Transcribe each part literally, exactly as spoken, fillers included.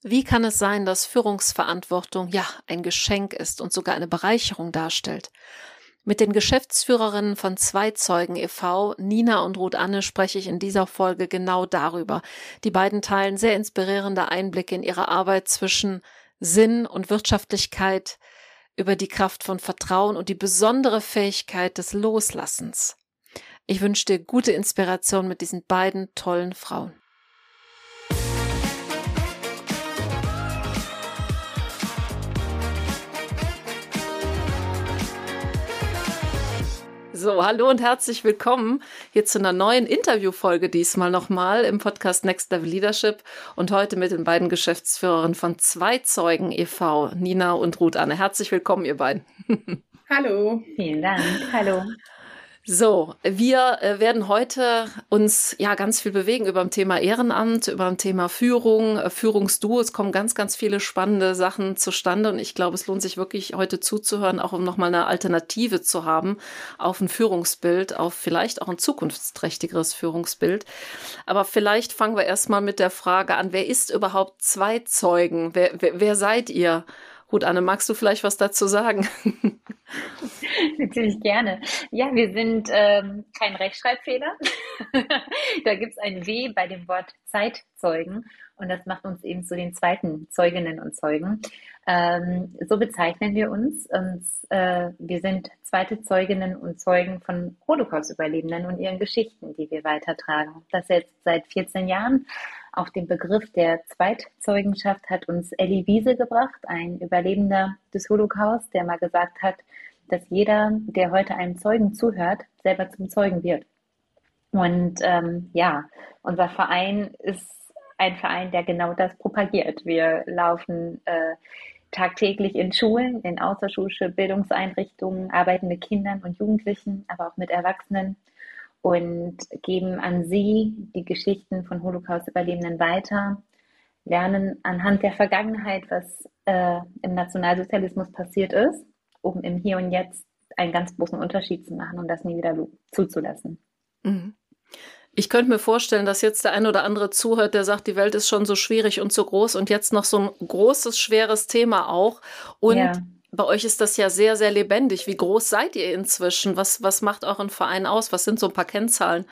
Wie kann es sein, dass Führungsverantwortung ja ein Geschenk ist und sogar eine Bereicherung darstellt? Mit den Geschäftsführerinnen von Zweizeugen e V, Nina und Ruth Anne, spreche ich in dieser Folge genau darüber. Die beiden teilen sehr inspirierende Einblicke in ihre Arbeit zwischen Sinn und Wirtschaftlichkeit, über die Kraft von Vertrauen und die besondere Fähigkeit des Loslassens. Ich wünsche dir gute Inspiration mit diesen beiden tollen Frauen. So, hallo und herzlich willkommen hier zu einer neuen Interviewfolge diesmal nochmal im Podcast Next Level Leadership und heute mit den beiden Geschäftsführerinnen von Zweizeugen e V, Nina und Ruth Anne. Herzlich willkommen, ihr beiden. Hallo. Vielen Dank. Hallo. So, wir äh, werden heute uns ja ganz viel bewegen über dem Thema Ehrenamt, über dem Thema Führung, äh, Führungsduo. Es kommen ganz, ganz viele spannende Sachen zustande und ich glaube, es lohnt sich wirklich heute zuzuhören, auch um nochmal eine Alternative zu haben auf ein Führungsbild, auf vielleicht auch ein zukunftsträchtigeres Führungsbild. Aber vielleicht fangen wir erstmal mit der Frage an, wer ist überhaupt Zweizeugen? Wer, wer, wer seid ihr? Ruth Anne, magst du vielleicht was dazu sagen? Natürlich gerne. Ja, wir sind ähm, kein Rechtschreibfehler. Da gibt es ein W bei dem Wort Zeitzeugen und das macht uns eben zu den zweiten Zeuginnen und Zeugen. Ähm, so bezeichnen wir uns. Und, äh, wir sind zweite Zeuginnen und Zeugen von Holocaust-Überlebenden und ihren Geschichten, die wir weitertragen. Das jetzt seit vierzehn Jahren. Auf den Begriff der Zweitzeugenschaft hat uns Elie Wiesel gebracht, ein Überlebender des Holocaust, der mal gesagt hat, dass jeder, der heute einem Zeugen zuhört, selber zum Zeugen wird. Und ähm, ja, unser Verein ist ein Verein, der genau das propagiert. Wir laufen äh, tagtäglich in Schulen, in außerschulische Bildungseinrichtungen, arbeiten mit Kindern und Jugendlichen, aber auch mit Erwachsenen und geben an sie die Geschichten von Holocaust-Überlebenden weiter, lernen anhand der Vergangenheit, was äh, im Nationalsozialismus passiert ist, um im Hier und Jetzt einen ganz großen Unterschied zu machen und das nie wieder zuzulassen. Ich könnte mir vorstellen, dass jetzt der ein oder andere zuhört, der sagt, die Welt ist schon so schwierig und so groß und jetzt noch so ein großes, schweres Thema auch. Und ja. Bei euch ist das ja sehr, sehr lebendig. Wie groß seid ihr inzwischen? Was, was macht euren Verein aus? Was sind so ein paar Kennzahlen?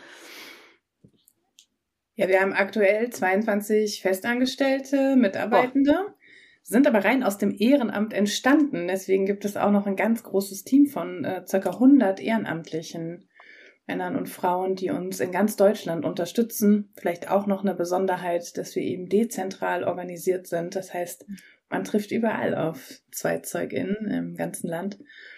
Ja, wir haben aktuell zweiundzwanzig festangestellte Mitarbeitende, Boah. sind aber rein aus dem Ehrenamt entstanden. Deswegen gibt es auch noch ein ganz großes Team von äh, ca. hundert ehrenamtlichen Männern und Frauen, die uns in ganz Deutschland unterstützen. Vielleicht auch noch eine Besonderheit, dass wir eben dezentral organisiert sind. Das heißt, man trifft überall auf ZweizeugInnen im ganzen Land.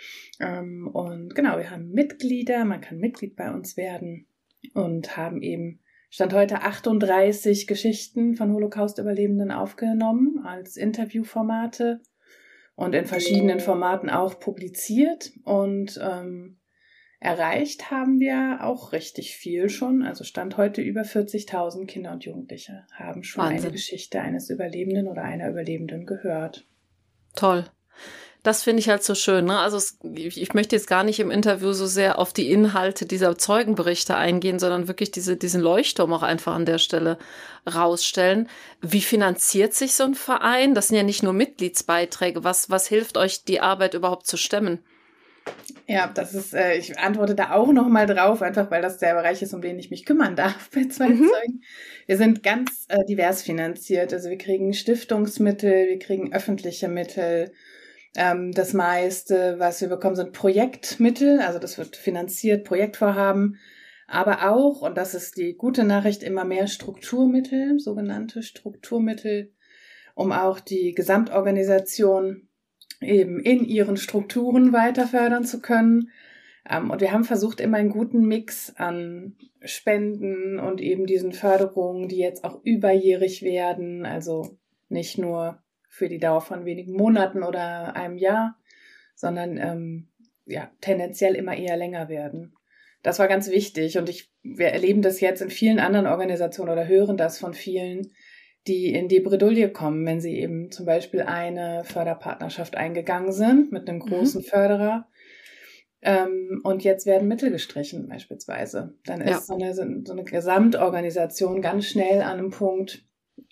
Und genau, wir haben Mitglieder, man kann Mitglied bei uns werden und haben eben Stand heute achtunddreißig Geschichten von Holocaust-Überlebenden aufgenommen als Interviewformate und in verschiedenen Formaten auch publiziert. Und ähm, erreicht haben wir auch richtig viel schon. Also Stand heute über vierzigtausend Kinder und Jugendliche haben schon Wahnsinn. Eine Geschichte eines Überlebenden oder einer Überlebenden gehört. Toll. Das finde ich halt so schön. Ne? Also es, ich möchte jetzt gar nicht im Interview so sehr auf die Inhalte dieser Zeugenberichte eingehen, sondern wirklich diese, diesen Leuchtturm auch einfach an der Stelle rausstellen. Wie finanziert sich so ein Verein? Das sind ja nicht nur Mitgliedsbeiträge. Was, was hilft euch, die Arbeit überhaupt zu stemmen? Ja, das ist, äh, ich antworte da auch nochmal drauf, einfach weil das der Bereich ist, um den ich mich kümmern darf bei Zweizeugen. Mhm. Wir sind ganz äh, divers finanziert. Also wir kriegen Stiftungsmittel, wir kriegen öffentliche Mittel. Ähm, das meiste, was wir bekommen, sind Projektmittel. Also das wird finanziert, Projektvorhaben. Aber auch, und das ist die gute Nachricht, immer mehr Strukturmittel, sogenannte Strukturmittel, um auch die Gesamtorganisation eben in ihren Strukturen weiter fördern zu können. Und wir haben versucht, immer einen guten Mix an Spenden und eben diesen Förderungen, die jetzt auch überjährig werden, also nicht nur für die Dauer von wenigen Monaten oder einem Jahr, sondern ähm, ja tendenziell immer eher länger werden. Das war ganz wichtig und ich, wir erleben das jetzt in vielen anderen Organisationen oder hören das von vielen, die in die Bredouille kommen, wenn sie eben zum Beispiel eine Förderpartnerschaft eingegangen sind mit einem großen mhm. Förderer ähm, und jetzt werden Mittel gestrichen beispielsweise. Dann ist ja. so, eine, so eine Gesamtorganisation ganz schnell an einem Punkt,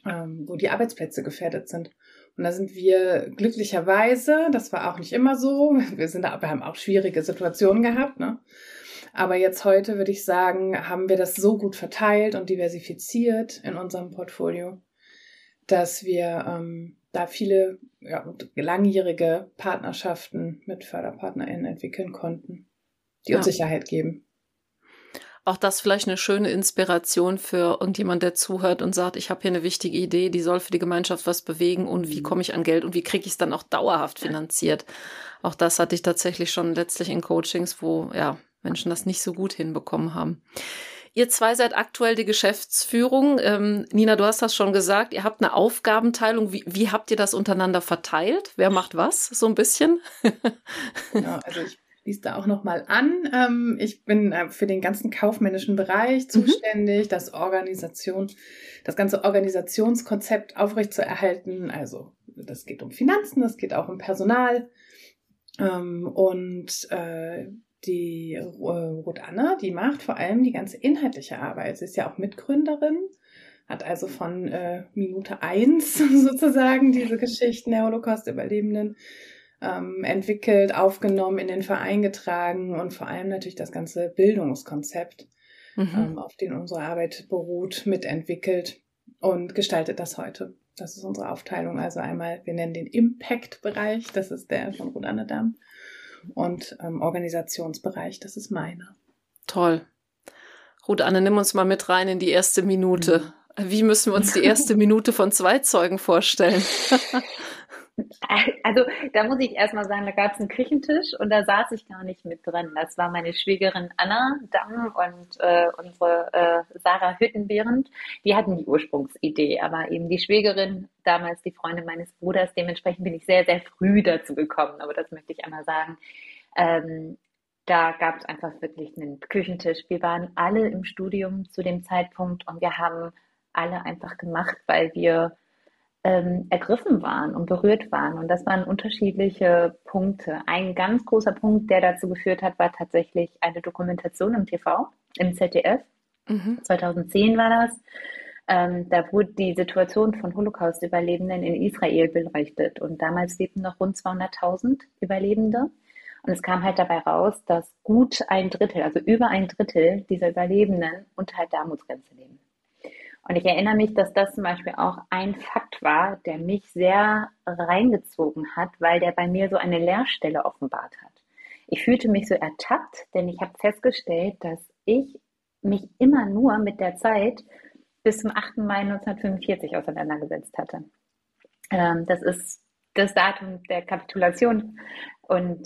ähm, wo die Arbeitsplätze gefährdet sind. Und da sind wir glücklicherweise, das war auch nicht immer so, wir, sind, wir haben auch schwierige Situationen gehabt, ne? Aber jetzt heute würde ich sagen, haben wir das so gut verteilt und diversifiziert in unserem Portfolio, dass wir ähm, da viele ja, langjährige Partnerschaften mit FörderpartnerInnen entwickeln konnten, die uns ja. Sicherheit geben. Auch das vielleicht eine schöne Inspiration für irgendjemand, der zuhört und sagt, ich habe hier eine wichtige Idee, die soll für die Gemeinschaft was bewegen und wie komme ich an Geld und wie kriege ich es dann auch dauerhaft finanziert. Auch das hatte ich tatsächlich schon letztlich in Coachings, wo ja Menschen das nicht so gut hinbekommen haben. Ihr zwei seid aktuell die Geschäftsführung. Ähm, Nina, du hast das schon gesagt, ihr habt eine Aufgabenteilung. Wie, wie habt ihr das untereinander verteilt? Wer macht was? So ein bisschen? Ja, also ich liest da auch nochmal an. Ähm, ich bin äh, für den ganzen kaufmännischen Bereich zuständig, mhm. das Organisation, das ganze Organisationskonzept aufrechtzuerhalten. Also das geht um Finanzen, das geht auch um Personal. Ähm, und äh, die äh, Ruth Anne, die macht vor allem die ganze inhaltliche Arbeit. Sie ist ja auch Mitgründerin, hat also von äh, Minute eins sozusagen diese Geschichten der Holocaust-Überlebenden ähm, entwickelt, aufgenommen, in den Verein getragen und vor allem natürlich das ganze Bildungskonzept, mhm. ähm, auf dem unsere Arbeit beruht, mitentwickelt und gestaltet das heute. Das ist unsere Aufteilung. Also einmal, wir nennen den Impact-Bereich, das ist der von Ruth Anne Damm. Und ähm, Organisationsbereich, das ist meiner. Toll. Ruth Anne, nimm uns mal mit rein in die erste Minute. Mhm. Wie müssen wir uns die erste Minute von zwei Zeugen vorstellen? Also da muss ich erstmal sagen, da gab es einen Küchentisch und da saß ich gar nicht mit drin. Das war meine Schwägerin Anna Damm und äh, unsere äh, Sarah Hüttenbehrend. Die hatten die Ursprungsidee, aber eben die Schwägerin, damals die Freundin meines Bruders, dementsprechend bin ich sehr, sehr früh dazu gekommen. Aber das möchte ich einmal sagen. Ähm, da gab es einfach wirklich einen Küchentisch. Wir waren alle im Studium zu dem Zeitpunkt und wir haben alle einfach gemacht, weil wir Ähm, ergriffen waren und berührt waren. Und das waren unterschiedliche Punkte. Ein ganz großer Punkt, der dazu geführt hat, war tatsächlich eine Dokumentation im T V, im Z D F. Mhm. zweitausendzehn war das. Ähm, da wurde die Situation von Holocaust-Überlebenden in Israel beleuchtet. Und damals lebten noch rund zweihunderttausend Überlebende. Und es kam halt dabei raus, dass gut ein Drittel, also über ein Drittel dieser Überlebenden unterhalb der Armutsgrenze leben. Und ich erinnere mich, dass das zum Beispiel auch ein Fakt war, der mich sehr reingezogen hat, weil der bei mir so eine Leerstelle offenbart hat. Ich fühlte mich so ertappt, denn ich habe festgestellt, dass ich mich immer nur mit der Zeit bis zum achten Mai neunzehnhundertfünfundvierzig auseinandergesetzt hatte. Ähm, das ist das Datum der Kapitulation und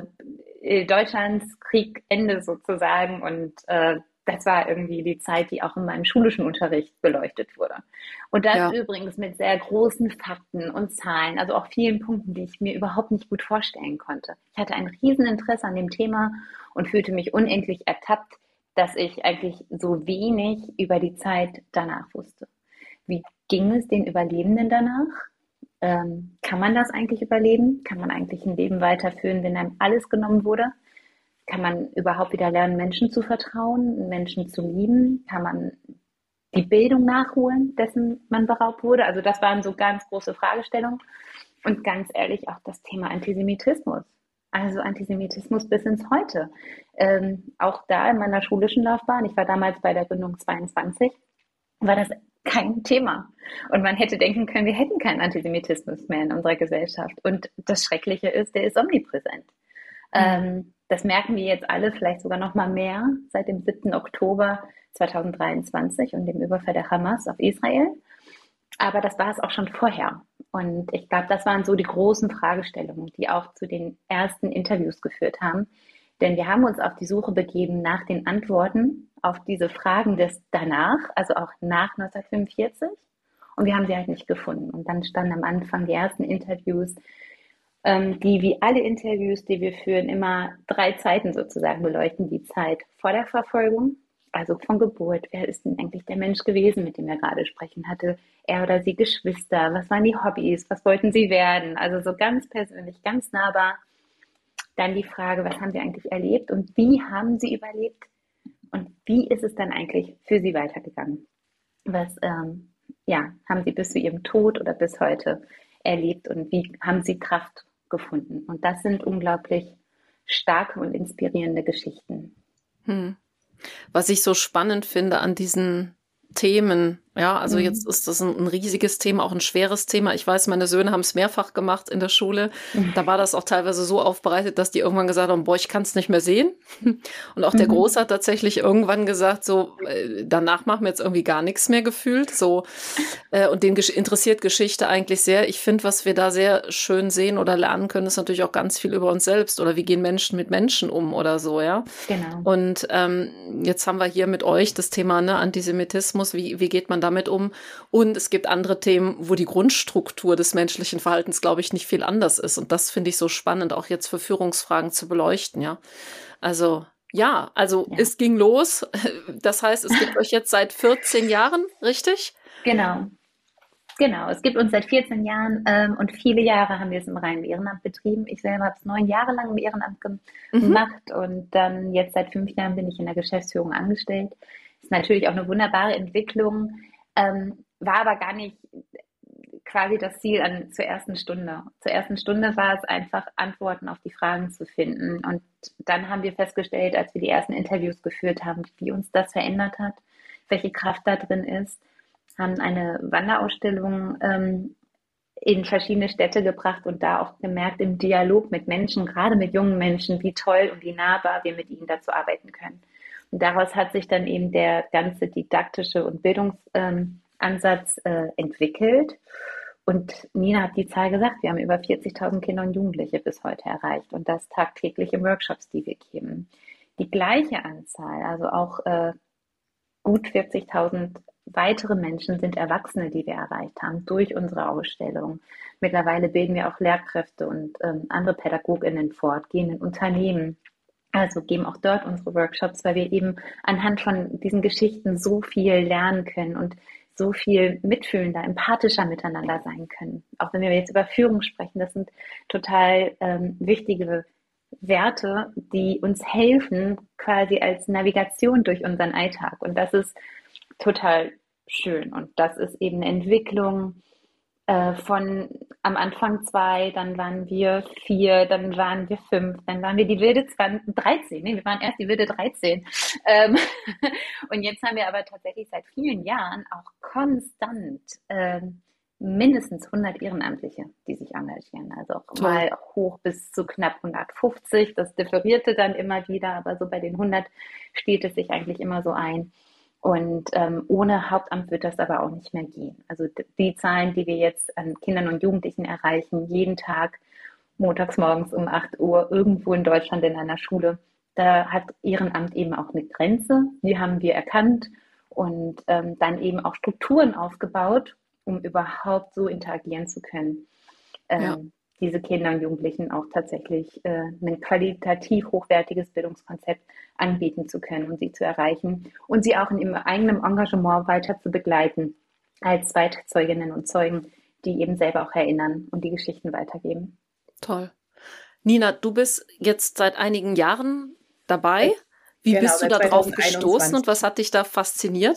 äh, Deutschlands Kriegende sozusagen und äh, das war irgendwie die Zeit, die auch in meinem schulischen Unterricht beleuchtet wurde. Und das ja. übrigens mit sehr großen Fakten und Zahlen, also auch vielen Punkten, die ich mir überhaupt nicht gut vorstellen konnte. Ich hatte ein Rieseninteresse an dem Thema und fühlte mich unendlich ertappt, dass ich eigentlich so wenig über die Zeit danach wusste. Wie ging es den Überlebenden danach? Ähm, kann man das eigentlich überleben? Kann man eigentlich ein Leben weiterführen, wenn einem alles genommen wurde? Kann man überhaupt wieder lernen, Menschen zu vertrauen, Menschen zu lieben? Kann man die Bildung nachholen, dessen man beraubt wurde? Also das waren so ganz große Fragestellungen. Und ganz ehrlich auch das Thema Antisemitismus. Also Antisemitismus bis ins Heute. Ähm, auch da in meiner schulischen Laufbahn, ich war damals bei der Gründung zweiundzwanzig, war das kein Thema. Und man hätte denken können, wir hätten keinen Antisemitismus mehr in unserer Gesellschaft. Und das Schreckliche ist, der ist omnipräsent. Mhm. Ähm, Das merken wir jetzt alle vielleicht sogar noch mal mehr seit dem siebten Oktober zweitausenddreiundzwanzig und dem Überfall der Hamas auf Israel. Aber das war es auch schon vorher. Und ich glaube, das waren so die großen Fragestellungen, die auch zu den ersten Interviews geführt haben. Denn wir haben uns auf die Suche begeben nach den Antworten auf diese Fragen des danach, also auch nach neunzehnhundertfünfundvierzig. Und wir haben sie halt nicht gefunden. Und dann standen am Anfang die ersten Interviews, die wie alle Interviews, die wir führen, immer drei Zeiten sozusagen beleuchten. Die Zeit vor der Verfolgung, also von Geburt. Wer ist denn eigentlich der Mensch gewesen, mit dem er gerade sprechen hatte? Er oder sie Geschwister? Was waren die Hobbys? Was wollten sie werden? Also so ganz persönlich, ganz nahbar. Dann die Frage, was haben sie eigentlich erlebt und wie haben sie überlebt? Und wie ist es dann eigentlich für sie weitergegangen? Was ähm, ja, haben sie bis zu ihrem Tod oder bis heute erlebt und wie haben sie Kraft gefunden. Und das sind unglaublich starke und inspirierende Geschichten. Hm. Was ich so spannend finde an diesen Themen, ja, also Mhm. jetzt ist das ein, ein riesiges Thema, auch ein schweres Thema. Ich weiß, meine Söhne haben es mehrfach gemacht in der Schule. Da war das auch teilweise so aufbereitet, dass die irgendwann gesagt haben, boah, ich kann es nicht mehr sehen. Und auch der Mhm. Große hat tatsächlich irgendwann gesagt, so, äh, danach machen wir jetzt irgendwie gar nichts mehr gefühlt, so. Äh, und den gesch- interessiert Geschichte eigentlich sehr. Ich finde, was wir da sehr schön sehen oder lernen können, ist natürlich auch ganz viel über uns selbst oder wie gehen Menschen mit Menschen um oder so, ja. Genau. Und ähm, jetzt haben wir hier mit euch das Thema, ne, Antisemitismus, wie, wie geht man damit um? Und es gibt andere Themen, wo die Grundstruktur des menschlichen Verhaltens, glaube ich, nicht viel anders ist. Und das finde ich so spannend, auch jetzt für Führungsfragen zu beleuchten, ja. Also, ja, also Ja. es ging los. Das heißt, es gibt euch jetzt seit vierzehn Jahren, richtig? Genau. Genau, es gibt uns seit vierzehn Jahren ähm, und viele Jahre haben wir es im reinen Ehrenamt betrieben. Ich selber habe es neun Jahre lang im Ehrenamt ge Mhm. gemacht und dann jetzt seit fünf Jahren bin ich in der Geschäftsführung angestellt. Ist natürlich auch eine wunderbare Entwicklung, ähm, war aber gar nicht quasi das Ziel an zur ersten Stunde. Zur ersten Stunde war es einfach, Antworten auf die Fragen zu finden. Und dann haben wir festgestellt, als wir die ersten Interviews geführt haben, wie uns das verändert hat, welche Kraft da drin ist, haben eine Wanderausstellung ähm, in verschiedene Städte gebracht und da auch gemerkt im Dialog mit Menschen, gerade mit jungen Menschen, wie toll und wie nahbar wir mit ihnen dazu arbeiten können. Und daraus hat sich dann eben der ganze didaktische und Bildungsansatz äh, entwickelt. Und Nina hat die Zahl gesagt, wir haben über vierzigtausend Kinder und Jugendliche bis heute erreicht und das tagtäglich in Workshops, die wir geben. Die gleiche Anzahl, also auch äh, gut vierzigtausend weitere Menschen sind Erwachsene, die wir erreicht haben durch unsere Ausstellung. Mittlerweile bilden wir auch Lehrkräfte und ähm, andere PädagogInnen fort, gehen in Unternehmen. Also geben auch dort unsere Workshops, weil wir eben anhand von diesen Geschichten so viel lernen können und so viel mitfühlender, empathischer miteinander sein können. Auch wenn wir jetzt über Führung sprechen, das sind total ähm, wichtige Werte, die uns helfen, quasi als Navigation durch unseren Alltag. Und das ist total schön. Und das ist eben eine Entwicklung äh, von am Anfang zwei, dann waren wir vier, dann waren wir fünf, dann waren wir die wilde zwanzig, dreizehn. Nee, wir waren erst die wilde dreizehn. Ähm, und jetzt haben wir aber tatsächlich seit vielen Jahren auch konstant ähm, mindestens hundert Ehrenamtliche, die sich engagieren. Also auch Toll. mal hoch bis zu knapp hundertfünfzig. Das differierte dann immer wieder, aber so bei den hundert steht es sich eigentlich immer so ein. Und ähm, ohne Hauptamt wird das aber auch nicht mehr gehen. Also die Zahlen, die wir jetzt an Kindern und Jugendlichen erreichen, jeden Tag montags morgens um acht Uhr irgendwo in Deutschland in einer Schule, da hat Ehrenamt eben auch eine Grenze. Die haben wir erkannt und ähm, dann eben auch Strukturen aufgebaut, um überhaupt so interagieren zu können. Ähm, Ja. diese Kinder und Jugendlichen auch tatsächlich äh, ein qualitativ hochwertiges Bildungskonzept anbieten zu können und sie zu erreichen und sie auch in ihrem eigenen Engagement weiter zu begleiten als Zweitzeuginnen und Zeugen, die eben selber auch erinnern und die Geschichten weitergeben. Toll. Nina, du bist jetzt seit einigen Jahren dabei. Wie Genau, bist du seit da drauf zweitausendeinundzwanzig. gestoßen und was hat dich da fasziniert?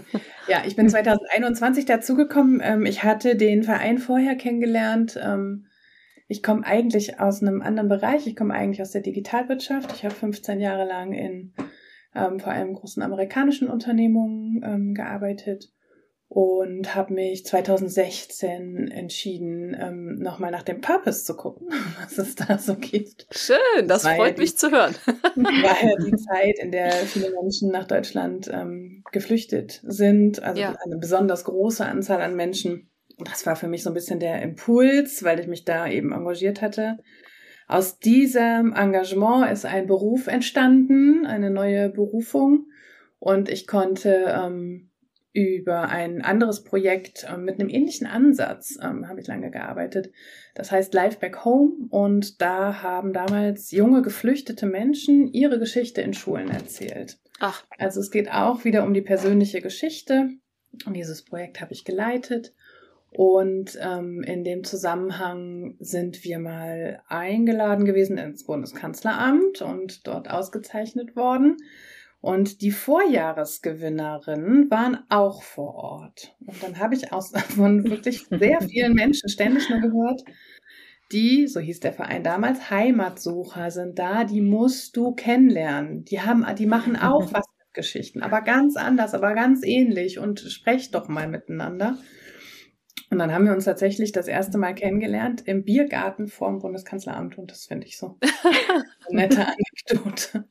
Ja, ich bin zweitausendeinundzwanzig dazugekommen. Ähm, ich hatte den Verein vorher kennengelernt. Ähm, ich komme eigentlich aus einem anderen Bereich. Ich komme eigentlich aus der Digitalwirtschaft. Ich habe fünfzehn Jahre lang in ähm, vor allem großen amerikanischen Unternehmungen ähm, gearbeitet und habe mich zweitausendsechzehn entschieden, ähm, nochmal nach dem Purpose zu gucken, was es da so gibt. Schön, das, Das war freut ja mich die- zu hören. War ja die Zeit, in der viele Menschen nach Deutschland ähm, geflüchtet sind, also Ja. eine besonders große Anzahl an Menschen. Und das war für mich so ein bisschen der Impuls, weil ich mich da eben engagiert hatte. Aus diesem Engagement ist ein Beruf entstanden, eine neue Berufung. Und ich konnte ähm, über ein anderes Projekt ähm, mit einem ähnlichen Ansatz ähm, habe ich lange gearbeitet. Das heißt Life Back Home. Und da haben damals junge geflüchtete Menschen ihre Geschichte in Schulen erzählt. Ach, Also es geht auch wieder um die persönliche Geschichte. Und dieses Projekt habe ich geleitet. Und ähm, in dem Zusammenhang sind wir mal eingeladen gewesen ins Bundeskanzleramt und dort ausgezeichnet worden. Und die Vorjahresgewinnerinnen waren auch vor Ort. Und dann habe ich aus, von wirklich sehr vielen Menschen ständig nur gehört, die, so hieß der Verein damals, Heimatsucher sind da, die musst du kennenlernen. Die haben, die machen auch was mit Geschichten, aber ganz anders, aber ganz ähnlich und sprecht doch mal miteinander. Und dann haben wir uns tatsächlich das erste Mal kennengelernt im Biergarten vor dem Bundeskanzleramt und das finde ich so eine nette Anekdote.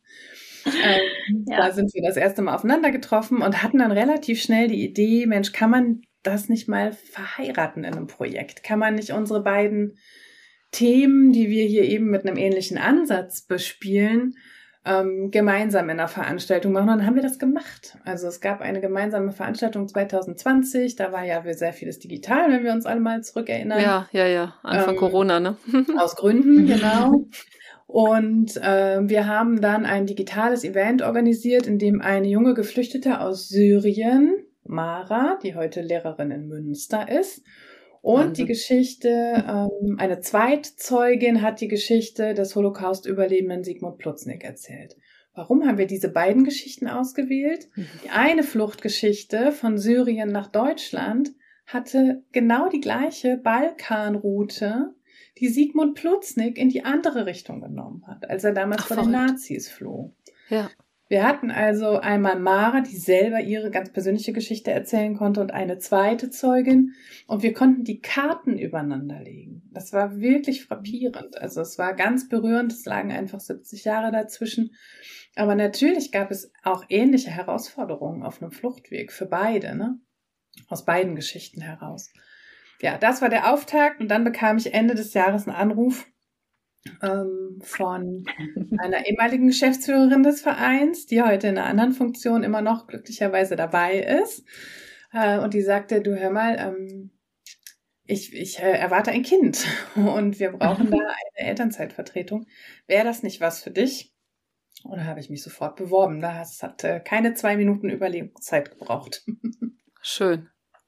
Ähm, ja. Da sind wir das erste Mal aufeinander getroffen und hatten dann relativ schnell die Idee, Mensch, kann man das nicht mal verheiraten in einem Projekt? Kann man nicht unsere beiden Themen, die wir hier eben mit einem ähnlichen Ansatz bespielen, ähm, gemeinsam in einer Veranstaltung machen? Und dann haben wir das gemacht. Also es gab eine gemeinsame Veranstaltung zwanzig zwanzig, da war ja sehr vieles digital, wenn wir uns alle mal zurückerinnern. Ja, ja, ja, Anfang ähm, Corona, ne? Aus Gründen, genau. Und äh, wir haben dann ein digitales Event organisiert, in dem eine junge Geflüchtete aus Syrien, Mara, die heute Lehrerin in Münster ist, und Wahnsinn. Die Geschichte, ähm, eine Zweitzeugin hat die Geschichte des Holocaust-Überlebenden Sigmund Pluznik erzählt. Warum haben wir diese beiden Geschichten ausgewählt? Die eine Fluchtgeschichte von Syrien nach Deutschland hatte genau die gleiche Balkanroute, die Sigmund Pluznik in die andere Richtung genommen hat, als er damals Ach, vor den Nazis floh. Ja. Wir hatten also einmal Mara, die selber ihre ganz persönliche Geschichte erzählen konnte, und eine zweite Zeugin. Und wir konnten die Karten übereinander legen. Das war wirklich frappierend. Also es war ganz berührend. Es lagen einfach siebzig Jahre dazwischen. Aber natürlich gab es auch ähnliche Herausforderungen auf einem Fluchtweg für beide, ne? Aus beiden Geschichten heraus. Ja, das war der Auftakt. Und dann bekam ich Ende des Jahres einen Anruf ähm, von einer ehemaligen Geschäftsführerin des Vereins, die heute in einer anderen Funktion immer noch glücklicherweise dabei ist. Äh, und die sagte, du hör mal, ähm, ich, ich äh, erwarte ein Kind und wir brauchen da eine Elternzeitvertretung. Wäre das nicht was für dich? Und da habe ich mich sofort beworben. Das hat äh, keine zwei Minuten Überlegungszeit gebraucht. Schön.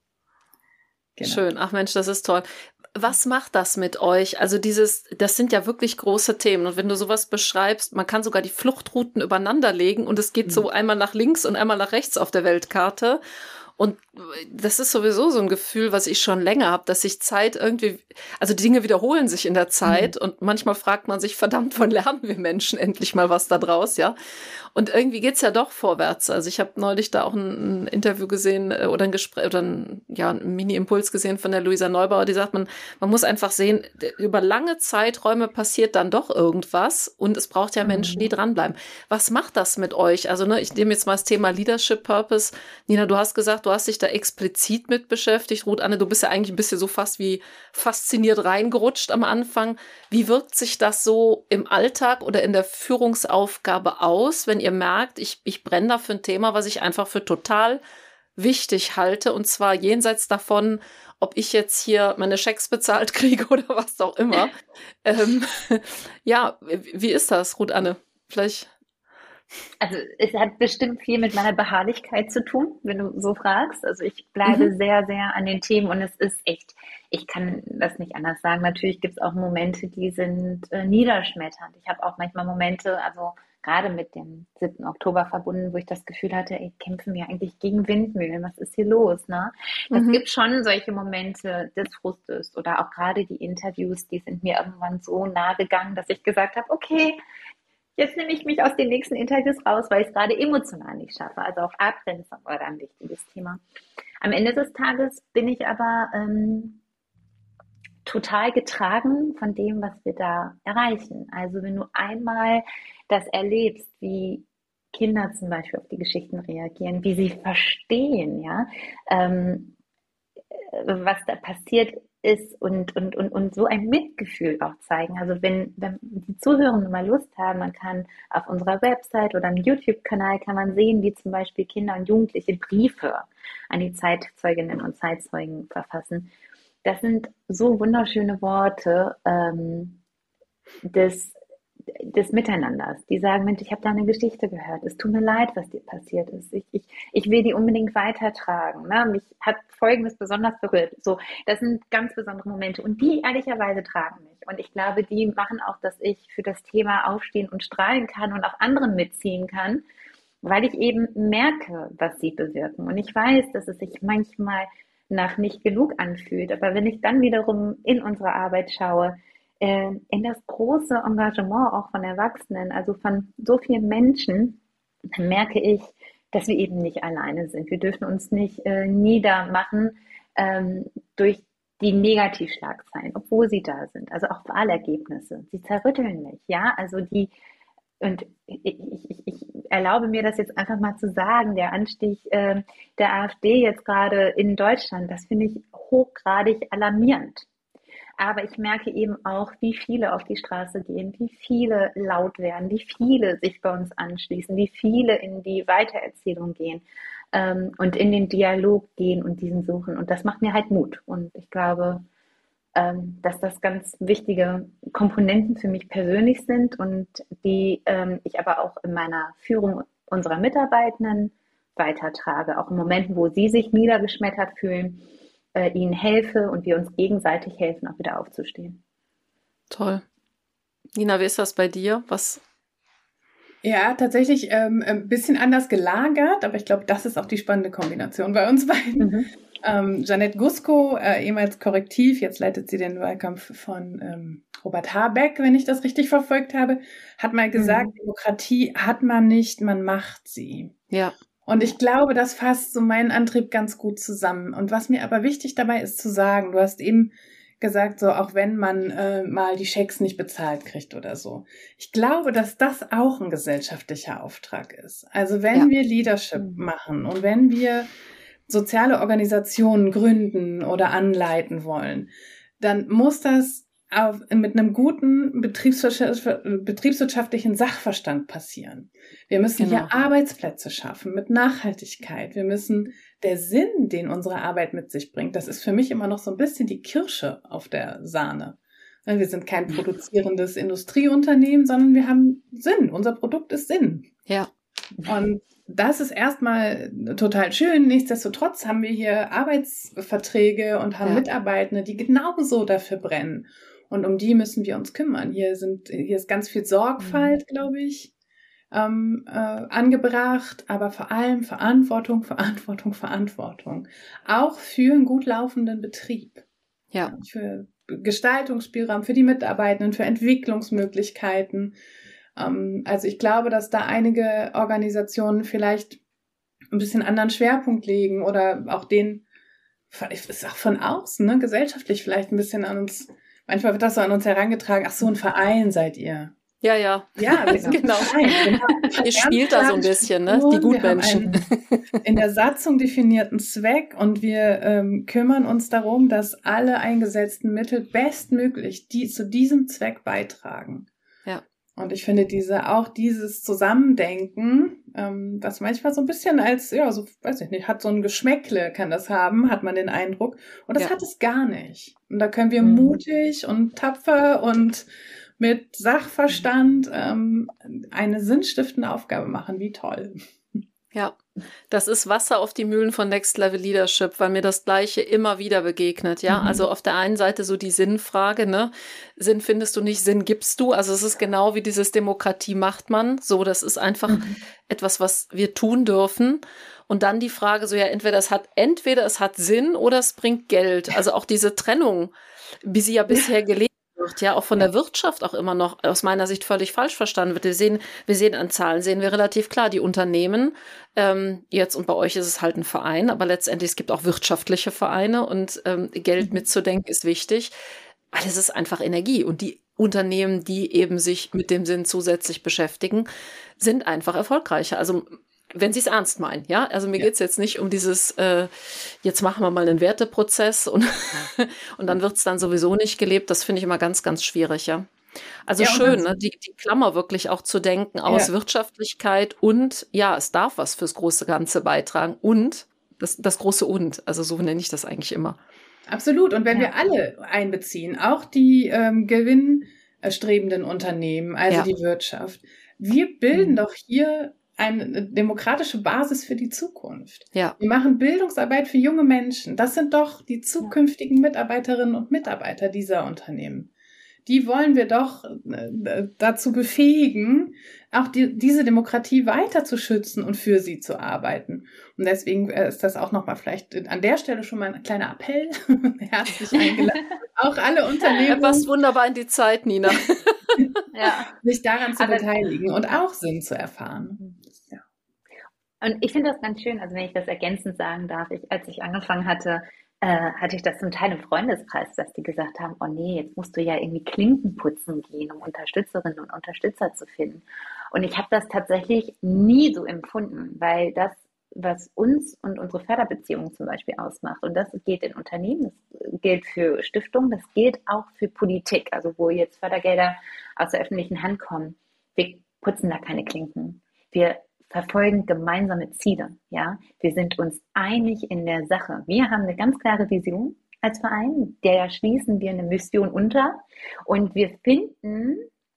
Genau. Schön. Ach Mensch, das ist toll. Was macht das mit euch? Also dieses, das sind ja wirklich große Themen. Und wenn du sowas beschreibst, man kann sogar die Fluchtrouten übereinander legen und es geht mhm. so einmal nach links und einmal nach rechts auf der Weltkarte. Und das ist sowieso so ein Gefühl, was ich schon länger habe, dass sich Zeit irgendwie, also die Dinge wiederholen sich in der Zeit mhm. und manchmal fragt man sich, verdammt, wann lernen wir Menschen endlich mal was da draus, ja? Und irgendwie geht's ja doch vorwärts. Also ich habe neulich da auch ein, ein Interview gesehen oder ein Gespräch oder ein, ja, ein Mini-Impuls gesehen von der Luisa Neubauer, die sagt, man, man muss einfach sehen, über lange Zeiträume passiert dann doch irgendwas und es braucht ja Menschen, die dranbleiben. Was macht das mit euch? Also ne, ich nehme jetzt mal das Thema Leadership Purpose. Nina, du hast gesagt, du hast dich da explizit mit beschäftigt. Ruth Anne, du bist ja eigentlich ein bisschen so fast wie fasziniert reingerutscht am Anfang. Wie wirkt sich das so im Alltag oder in der Führungsaufgabe aus, wenn ihr merkt, ich, ich brenne da für ein Thema, was ich einfach für total wichtig halte, und zwar jenseits davon, ob ich jetzt hier meine Schecks bezahlt kriege oder was auch immer. ähm, ja, wie ist das, Ruth Anne? Vielleicht... Also es hat bestimmt viel mit meiner Beharrlichkeit zu tun, wenn du so fragst. Also ich bleibe mhm. sehr, sehr an den Themen und es ist echt, ich kann das nicht anders sagen. Natürlich gibt es auch Momente, die sind äh, niederschmetternd. Ich habe auch manchmal Momente, also gerade mit dem siebten Oktober verbunden, wo ich das Gefühl hatte, ey, kämpfen wir eigentlich gegen Windmühlen? Was ist hier los? Ne? Das mhm. gibt schon solche Momente des Frustes oder auch gerade die Interviews, die sind mir irgendwann so nahe gegangen, dass ich gesagt habe, okay, jetzt nehme ich mich aus den nächsten Interviews raus, weil ich es gerade emotional nicht schaffe. Also auch Abgrenzung war da ein wichtiges Thema. Am Ende des Tages bin ich aber ähm, total getragen von dem, was wir da erreichen. Also wenn du einmal das erlebst, wie Kinder zum Beispiel auf die Geschichten reagieren, wie sie verstehen, ja, ähm, was da passiert ist und, und, und, und so ein Mitgefühl auch zeigen. Also wenn, wenn die Zuhörenden mal Lust haben, man kann auf unserer Website oder am YouTube-Kanal kann man sehen, wie zum Beispiel Kinder und Jugendliche Briefe an die Zeitzeuginnen und Zeitzeugen verfassen. Das sind so wunderschöne Worte ähm, des des Miteinanders, die sagen, Mensch, ich habe da eine Geschichte gehört, es tut mir leid, was dir passiert ist, ich, ich, ich will die unbedingt weitertragen, ne? Mich hat Folgendes besonders berührt, so, das sind ganz besondere Momente und die ehrlicherweise tragen mich und ich glaube, die machen auch, dass ich für das Thema aufstehen und strahlen kann und auch anderen mitziehen kann, weil ich eben merke, was sie bewirken. Und ich weiß, dass es sich manchmal nach nicht genug anfühlt. Aber wenn ich dann wiederum in unsere Arbeit schaue, äh, in das große Engagement auch von Erwachsenen, also von so vielen Menschen, dann merke ich, dass wir eben nicht alleine sind. Wir dürfen uns nicht äh, niedermachen ähm, durch die Negativschlagzeilen, obwohl sie da sind. Also auch Wahlergebnisse, sie zerrütteln mich. Ja, also die, und ich, ich, ich erlaube mir das jetzt einfach mal zu sagen, der Anstieg äh, der AfD jetzt gerade in Deutschland, das finde ich hochgradig alarmierend. Aber ich merke eben auch, wie viele auf die Straße gehen, wie viele laut werden, wie viele sich bei uns anschließen, wie viele in die Weitererzählung gehen ähm, und in den Dialog gehen und diesen suchen. Und das macht mir halt Mut. Und ich glaube, ähm, dass das ganz wichtige Komponenten für mich persönlich sind und die ähm, ich aber auch in meiner Führung unserer Mitarbeitenden weitertrage, auch in Momenten, wo sie sich niedergeschmettert fühlen, äh, ihnen helfe und wir uns gegenseitig helfen, auch wieder aufzustehen. Toll. Nina, wie ist das bei dir? Was? Ja, tatsächlich ähm, ein bisschen anders gelagert, aber ich glaube, das ist auch die spannende Kombination bei uns beiden. Mhm. Ähm, Jeanette Gusko, äh, ehemals Korrektiv, jetzt leitet sie den Wahlkampf von ähm, Robert Habeck, wenn ich das richtig verfolgt habe, hat mal gesagt, mhm. Demokratie hat man nicht, man macht sie. Ja. Und ich glaube, das fasst so meinen Antrieb ganz gut zusammen. Und was mir aber wichtig dabei ist zu sagen, du hast eben gesagt, so auch wenn man äh, mal die Schecks nicht bezahlt kriegt oder so. Ich glaube, dass das auch ein gesellschaftlicher Auftrag ist. Also wenn ja. wir Leadership machen und wenn wir soziale Organisationen gründen oder anleiten wollen, dann muss das auf, mit einem guten betriebswirtschaft, betriebswirtschaftlichen Sachverstand passieren. Wir müssen genau. hier Arbeitsplätze schaffen mit Nachhaltigkeit. Wir müssen der Sinn, den unsere Arbeit mit sich bringt, das ist für mich immer noch so ein bisschen die Kirsche auf der Sahne. Wir sind kein produzierendes Industrieunternehmen, sondern wir haben Sinn. Unser Produkt ist Sinn. Ja. Und das ist erstmal total schön. Nichtsdestotrotz haben wir hier Arbeitsverträge und haben ja. Mitarbeitende, die genauso dafür brennen. Und um die müssen wir uns kümmern. Hier sind, hier ist ganz viel Sorgfalt, mhm. glaube ich, ähm, äh, angebracht, aber vor allem Verantwortung, Verantwortung, Verantwortung. Auch für einen gut laufenden Betrieb. Ja. Für Gestaltungsspielraum, für die Mitarbeitenden, für Entwicklungsmöglichkeiten. Ähm, also ich glaube, dass da einige Organisationen vielleicht ein bisschen anderen Schwerpunkt legen oder auch den, ist auch von außen, ne, gesellschaftlich vielleicht ein bisschen an uns. Manchmal wird das so an uns herangetragen, ach so, ein Verein seid ihr. Ja, ja. Ja, genau. Verein, genau. Ihr spielt da so ein bisschen, ne? Die Gutmenschen. Wir haben einen in der Satzung definierten Zweck und wir ähm, kümmern uns darum, dass alle eingesetzten Mittel bestmöglich die zu diesem Zweck beitragen. Ja. Und ich finde diese, auch dieses Zusammendenken, ähm, was manchmal so ein bisschen als, ja, so, weiß ich nicht, hat so ein Geschmäckle, kann das haben, hat man den Eindruck. Und das ja. hat es gar nicht. Und da können wir mhm. mutig und tapfer und mit Sachverstand ähm, eine sinnstiftende Aufgabe machen. Wie toll. Ja, das ist Wasser auf die Mühlen von Next Level Leadership, weil mir das Gleiche immer wieder begegnet, ja. Mhm. Also auf der einen Seite so die Sinnfrage, ne? Sinn findest du nicht, Sinn gibst du. Also es ist genau wie dieses Demokratie macht man. So, das ist einfach mhm. etwas, was wir tun dürfen. Und dann die Frage so, ja, entweder es hat, entweder es hat Sinn oder es bringt Geld. Also auch diese Trennung, wie sie ja bisher gelebt wird, ja, auch von der Wirtschaft auch immer noch aus meiner Sicht völlig falsch verstanden wird. Wir sehen, wir sehen an Zahlen, sehen wir relativ klar, die Unternehmen, ähm, jetzt und bei euch ist es halt ein Verein, aber letztendlich es gibt auch wirtschaftliche Vereine und ähm, Geld mhm. mitzudenken ist wichtig, weil es ist einfach Energie und die Unternehmen, die eben sich mit dem Sinn zusätzlich beschäftigen, sind einfach erfolgreicher. Also wenn sie es ernst meinen, ja. Also mir ja. geht's jetzt nicht um dieses, äh, jetzt machen wir mal einen Werteprozess und, und dann wird's dann sowieso nicht gelebt. Das finde ich immer ganz, ganz schwierig, ja. Also ja, schön, ne? die, die Klammer wirklich auch zu denken aus ja. Wirtschaftlichkeit und ja, es darf was fürs große Ganze beitragen und das, das große Und. Also so nenne ich das eigentlich immer. Absolut. Und wenn ja. wir alle einbeziehen, auch die ähm, gewinnstrebenden Unternehmen, also ja. die Wirtschaft, wir bilden mhm. doch hier eine demokratische Basis für die Zukunft. Ja. Wir machen Bildungsarbeit für junge Menschen. Das sind doch die zukünftigen Mitarbeiterinnen und Mitarbeiter dieser Unternehmen. die wollen wir doch äh, dazu befähigen, auch die, diese Demokratie weiter zu schützen und für sie zu arbeiten. Und deswegen äh, ist das auch nochmal vielleicht an der Stelle schon mal ein kleiner Appell. Herzlich eingeladen. Auch alle Unternehmen. Passt wunderbar in die Zeit, Nina. Ja. Sich daran zu Aber, beteiligen und auch Sinn zu erfahren. Ja. Und ich finde das ganz schön, also wenn ich das ergänzend sagen darf, ich, als ich angefangen hatte, äh, hatte ich das zum Teil im Freundeskreis, dass die gesagt haben, oh nee, jetzt musst du ja irgendwie Klinken putzen gehen, um Unterstützerinnen und Unterstützer zu finden. Und ich habe das tatsächlich nie so empfunden, weil das, was uns und unsere Förderbeziehungen zum Beispiel ausmacht, und das gilt in Unternehmen, das gilt für Stiftungen, das gilt auch für Politik, also wo jetzt Fördergelder aus der öffentlichen Hand kommen. Wir putzen da keine Klinken. Wir verfolgen gemeinsame Ziele, ja. Wir sind uns einig in der Sache. Wir haben eine ganz klare Vision als Verein, der schließen wir eine Mission unter und wir finden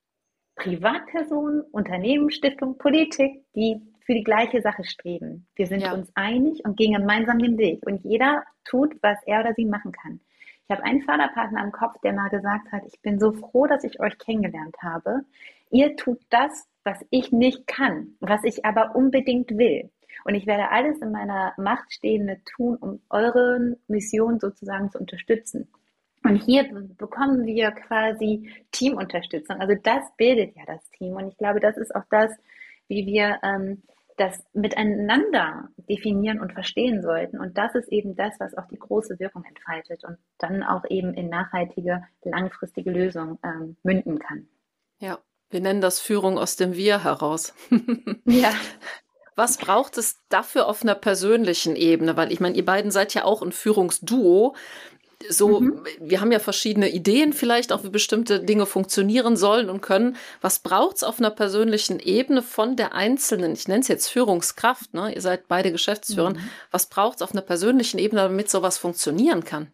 Privatpersonen, Unternehmen, Stiftung, Politik, die für die gleiche Sache streben. Wir sind ja. uns einig und gehen gemeinsam den Weg und jeder tut, was er oder sie machen kann. Ich habe einen Förderpartner im Kopf, der mal gesagt hat, ich bin so froh, dass ich euch kennengelernt habe. Ihr tut das, was ich nicht kann, was ich aber unbedingt will. Und ich werde alles in meiner Macht Stehende tun, um eure Mission sozusagen zu unterstützen. Und hier bekommen wir quasi Teamunterstützung. Also das bildet ja das Team. Und ich glaube, das ist auch das, wie wir ähm, das miteinander definieren und verstehen sollten. Und das ist eben das, was auch die große Wirkung entfaltet und dann auch eben in nachhaltige, langfristige Lösungen ähm, münden kann. Ja. Wir nennen das Führung aus dem Wir heraus. Ja. Was braucht es dafür auf einer persönlichen Ebene? Weil ich meine, ihr beiden seid ja auch ein Führungsduo. So, mhm. wir haben ja verschiedene Ideen vielleicht auch, wie bestimmte Dinge funktionieren sollen und können. Was braucht es auf einer persönlichen Ebene von der einzelnen, ich nenne es jetzt Führungskraft, ne? Ihr seid beide Geschäftsführer. Mhm. Was braucht es auf einer persönlichen Ebene, damit sowas funktionieren kann?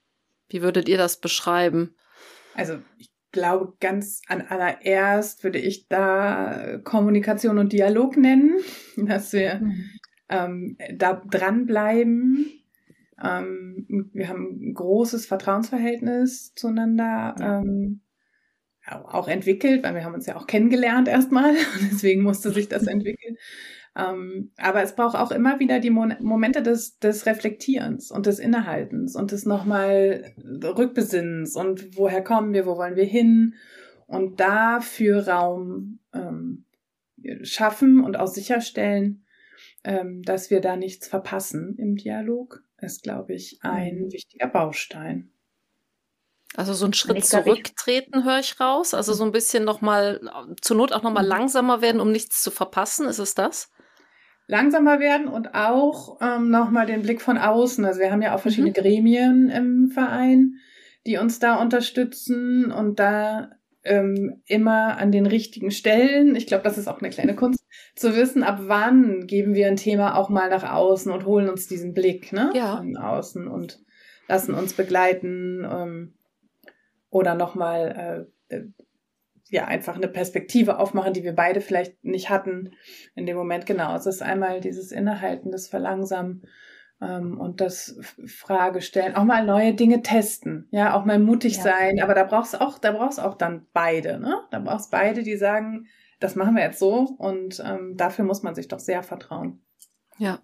Wie würdet ihr das beschreiben? Also ich glaube, ganz an allererst würde ich da Kommunikation und Dialog nennen, dass wir mhm. ähm, da dranbleiben. Ähm, wir haben ein großes Vertrauensverhältnis zueinander ja. ähm, auch entwickelt, weil wir haben uns ja auch kennengelernt erstmal, deswegen musste sich das entwickeln. Ähm, aber es braucht auch immer wieder die Mo- Momente des, des Reflektierens und des Innehaltens und des nochmal Rückbesinnens und woher kommen wir, wo wollen wir hin und dafür Raum ähm, schaffen und auch sicherstellen, ähm, dass wir da nichts verpassen im Dialog, ist, glaube ich, ein mhm. wichtiger Baustein. Also so einen Schritt zurücktreten höre ich raus, also so ein bisschen nochmal, zur Not auch nochmal mhm. langsamer werden, um nichts zu verpassen, ist es das? Langsamer werden und auch ähm, nochmal den Blick von außen. Also wir haben ja auch verschiedene mhm. Gremien im Verein, die uns da unterstützen und da ähm, immer an den richtigen Stellen, ich glaube, das ist auch eine kleine Kunst, zu wissen, ab wann geben wir ein Thema auch mal nach außen und holen uns diesen Blick ne, ja. von außen und lassen uns begleiten ähm, oder nochmal äh, ja, einfach eine Perspektive aufmachen, die wir beide vielleicht nicht hatten in dem Moment. Genau, es ist einmal dieses Innehalten, das Verlangsamen ähm, und das Frage stellen, auch mal neue Dinge testen, ja, auch mal mutig ja. sein, aber da brauchst auch, da brauchst auch dann beide, ne? Da brauchst beide, die sagen, das machen wir jetzt so und ähm, dafür muss man sich doch sehr vertrauen. Ja.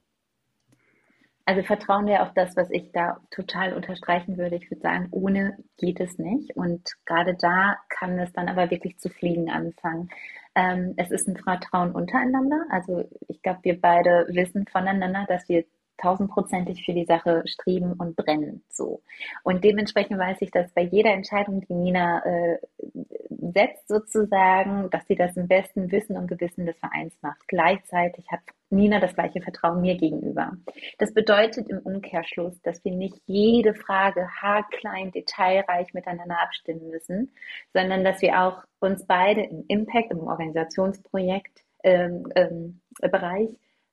Also Vertrauen wäre auch das, was ich da total unterstreichen würde. Ich würde sagen, ohne geht es nicht. Und gerade da kann es dann aber wirklich zu fliegen anfangen. Ähm, es ist ein Vertrauen untereinander. Also ich glaube, wir beide wissen voneinander, dass wir tausendprozentig für die Sache streben und brennen. So. Und dementsprechend weiß ich, dass bei jeder Entscheidung, die Nina äh, setzt sozusagen, dass sie das im besten Wissen und Gewissen des Vereins macht. Gleichzeitig hat Nina das gleiche Vertrauen mir gegenüber. Das bedeutet im Umkehrschluss, dass wir nicht jede Frage haarklein, detailreich miteinander abstimmen müssen, sondern dass wir auch uns beide im Impact, im Organisationsprojekt ähm, ähm, Bereich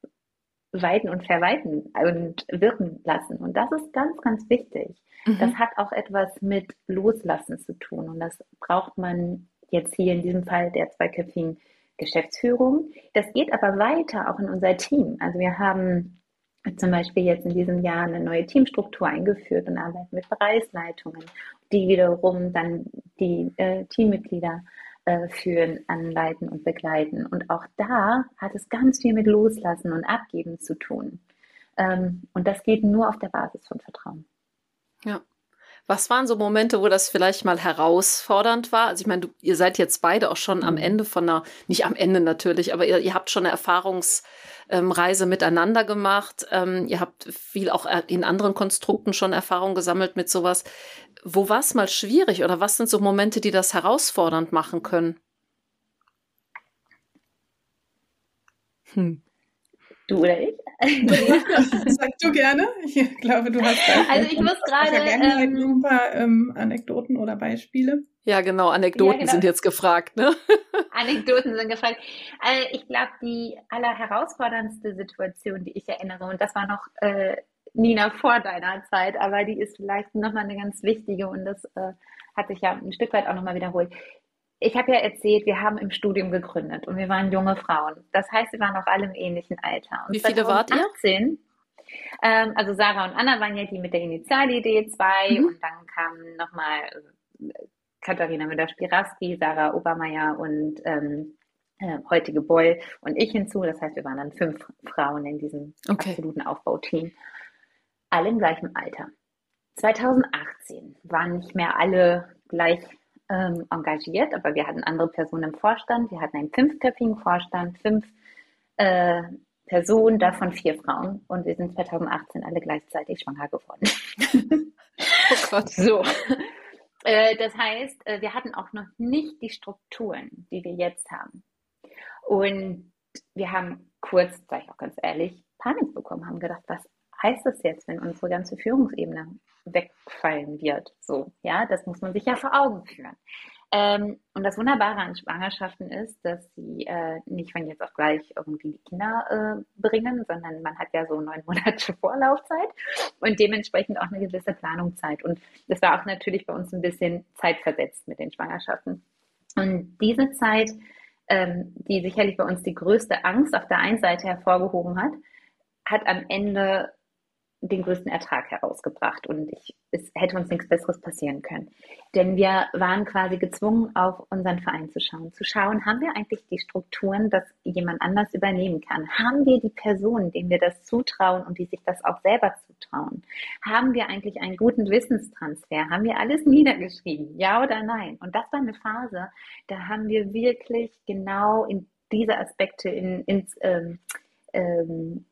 weiten und verweiten und wirken lassen. Und das ist ganz, ganz wichtig. Mhm. Das hat auch etwas mit Loslassen zu tun. Und das braucht man jetzt hier in diesem Fall der zweiköpfigen Geschäftsführung. Das geht aber weiter auch in unser Team. Also wir haben zum Beispiel jetzt in diesem Jahr eine neue Teamstruktur eingeführt und arbeiten mit Bereichsleitungen, die wiederum dann die äh, Teammitglieder äh, führen, anleiten und begleiten. Und auch da hat es ganz viel mit Loslassen und Abgeben zu tun. Ähm, und das geht nur auf der Basis von Vertrauen. Ja. Was waren so Momente, wo das vielleicht mal herausfordernd war? Also ich meine, du, ihr seid jetzt beide auch schon mhm. am Ende von einer, nicht am Ende natürlich, aber ihr, ihr habt schon eine Erfahrungsreise ähm, miteinander gemacht. Ähm, ihr habt viel auch in anderen Konstrukten schon Erfahrung gesammelt mit sowas. Wo war es mal schwierig oder was sind so Momente, die das herausfordernd machen können? Hm. Du oder ich? Sag du gerne. Ich glaube, du hast da also ich muss gerade ähm, ein paar ähm, Anekdoten oder Beispiele. Ja, genau. Anekdoten ja, genau. sind jetzt gefragt, ne? Anekdoten sind gefragt. Also ich glaube, die allerherausforderndste Situation, die ich erinnere, und das war noch äh, Nina vor deiner Zeit, aber die ist vielleicht nochmal eine ganz wichtige und das äh, hat sich ja ein Stück weit auch nochmal wiederholt. Ich habe ja erzählt, wir haben im Studium gegründet und wir waren junge Frauen. Das heißt, wir waren auch alle im ähnlichen Alter. Und wie viele wart ihr? Ähm, also Sarah und Anna waren ja die mit der Initialidee, zwei. Mhm. Und dann kamen nochmal Katharina Müller-Spiraski, Sarah Obermeier und ähm, äh, heutige Boll und ich hinzu. Das heißt, wir waren dann fünf Frauen in diesem okay. absoluten Aufbauteam. Alle im gleichen Alter. zweitausendachtzehn waren nicht mehr alle gleich ähm, engagiert, aber wir hatten andere Personen im Vorstand. Wir hatten einen fünfköpfigen Vorstand, fünf äh, Personen, davon vier Frauen. Und wir sind zweitausendachtzehn alle gleichzeitig schwanger geworden. Oh Gott. So. Äh, das heißt, äh, wir hatten auch noch nicht die Strukturen, die wir jetzt haben. Und wir haben kurz, sage ich auch ganz ehrlich, Panik bekommen, haben gedacht, was heißt das jetzt, wenn unsere ganze Führungsebene wegfallen wird? So, ja, das muss man sich ja vor Augen führen. Ähm, und das Wunderbare an Schwangerschaften ist, dass sie äh, nicht von jetzt auf gleich irgendwie die Kinder äh, bringen, sondern man hat ja so neun Monate Vorlaufzeit und dementsprechend auch eine gewisse Planungszeit. Und das war auch natürlich bei uns ein bisschen zeitversetzt mit den Schwangerschaften. Und diese Zeit, ähm, die sicherlich bei uns die größte Angst auf der einen Seite hervorgehoben hat, hat am Ende den größten Ertrag herausgebracht und ich, es hätte uns nichts Besseres passieren können. Denn wir waren quasi gezwungen, auf unseren Verein zu schauen. Zu schauen, haben wir eigentlich die Strukturen, dass jemand anders übernehmen kann? Haben wir die Personen, denen wir das zutrauen und die sich das auch selber zutrauen? Haben wir eigentlich einen guten Wissenstransfer? Haben wir alles niedergeschrieben? Ja oder nein? Und das war eine Phase, da haben wir wirklich genau in diese Aspekte in, ins ähm, ähm,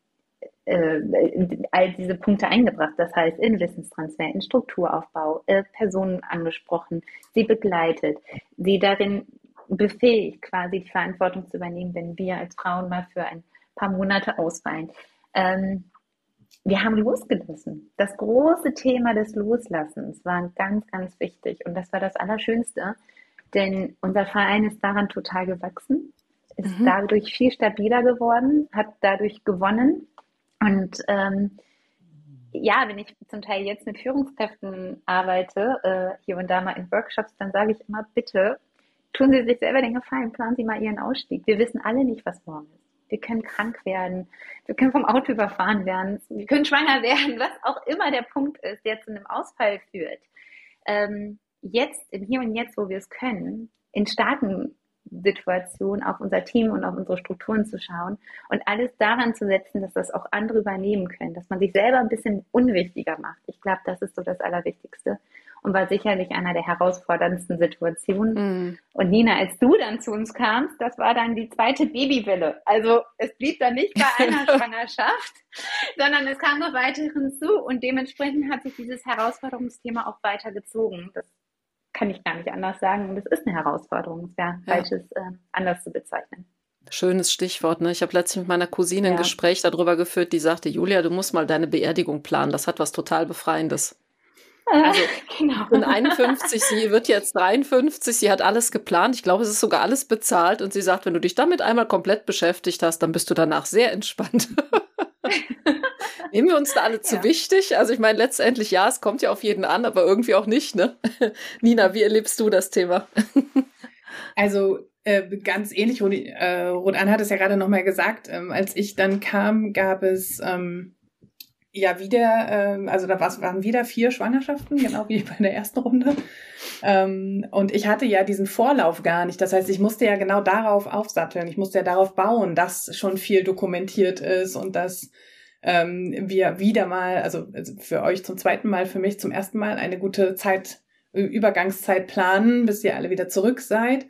all diese Punkte eingebracht. Das heißt, in Wissenstransfer, in Strukturaufbau, äh, Personen angesprochen, sie begleitet, sie darin befähigt, quasi die Verantwortung zu übernehmen, wenn wir als Frauen mal für ein paar Monate ausfallen. Ähm, wir haben losgelassen. Das große Thema des Loslassens war ganz, ganz wichtig und das war das Allerschönste, denn unser Verein ist daran total gewachsen, ist mhm. dadurch viel stabiler geworden, hat dadurch gewonnen. Und ähm, ja, wenn ich zum Teil jetzt mit Führungskräften arbeite, äh, hier und da mal in Workshops, dann sage ich immer, bitte tun Sie sich selber den Gefallen, planen Sie mal Ihren Ausstieg. Wir wissen alle nicht, was morgen ist. Wir können krank werden, wir können vom Auto überfahren werden, wir können schwanger werden, was auch immer der Punkt ist, der zu einem Ausfall führt. Ähm, jetzt, im Hier und Jetzt, wo wir es können, in starken Situation auf unser Team und auf unsere Strukturen zu schauen und alles daran zu setzen, dass das auch andere übernehmen können, dass man sich selber ein bisschen unwichtiger macht. Ich glaube, das ist so das Allerwichtigste und war sicherlich einer der herausforderndsten Situationen. Mm. Und Nina, als du dann zu uns kamst, das war dann die zweite Babywelle. Also es blieb dann nicht bei einer Schwangerschaft, sondern es kam noch weitere hinzu und dementsprechend hat sich dieses Herausforderungsthema auch weitergezogen. Das kann ich gar nicht anders sagen. Und es ist eine Herausforderung. Es wäre ja. falsches, äh, anders zu bezeichnen. Schönes Stichwort, ne? Ich habe letztens mit meiner Cousine ja. ein Gespräch darüber geführt, die sagte, Julia, du musst mal deine Beerdigung planen. Das hat was total Befreiendes. Also, genau. Ich bin einundfünfzig, sie wird jetzt dreiundfünfzig, sie hat alles geplant. Ich glaube, es ist sogar alles bezahlt. Und sie sagt, wenn du dich damit einmal komplett beschäftigt hast, dann bist du danach sehr entspannt. Nehmen wir uns da alle zu ja. wichtig? Also ich meine, letztendlich ja, es kommt ja auf jeden an, aber irgendwie auch nicht, ne? Nina, wie erlebst du das Thema? Also äh, ganz ähnlich, Rudi, äh, Rodan hat es ja gerade nochmal gesagt, ähm, als ich dann kam, gab es ähm, ja wieder, ähm, also da war's, waren wieder vier Schwangerschaften, genau wie bei der ersten Runde. Ähm, und ich hatte ja diesen Vorlauf gar nicht. Das heißt, ich musste ja genau darauf aufsatteln. Ich musste ja darauf bauen, dass schon viel dokumentiert ist und dass ähm, wir wieder mal, also, also für euch zum zweiten Mal, für mich zum ersten Mal eine gute Zeit, Übergangszeit planen, bis ihr alle wieder zurück seid.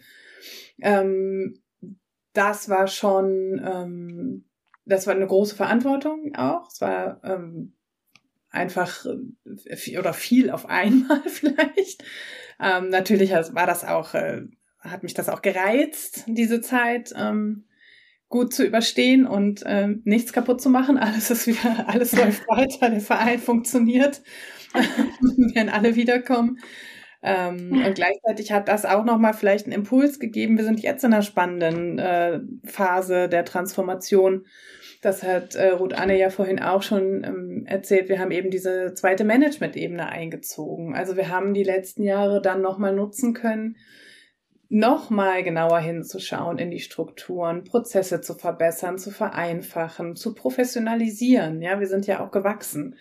Ähm, das war schon, ähm, das war eine große Verantwortung auch. Es war ähm, einfach äh, viel, oder viel auf einmal vielleicht. Ähm, natürlich war das auch, äh, hat mich das auch gereizt, diese Zeit ähm, gut zu überstehen und äh, nichts kaputt zu machen. Alles ist wieder, alles läuft weiter, der Verein funktioniert, wir werden alle wiederkommen. Ähm, und gleichzeitig hat das auch nochmal vielleicht einen Impuls gegeben. Wir sind jetzt in einer spannenden äh, Phase der Transformation. Das hat äh, Ruth Anne ja vorhin auch schon ähm, erzählt. Wir haben eben diese zweite Management-Ebene eingezogen. Also wir haben die letzten Jahre dann nochmal nutzen können, nochmal genauer hinzuschauen in die Strukturen, Prozesse zu verbessern, zu vereinfachen, zu professionalisieren. Ja, wir sind ja auch gewachsen.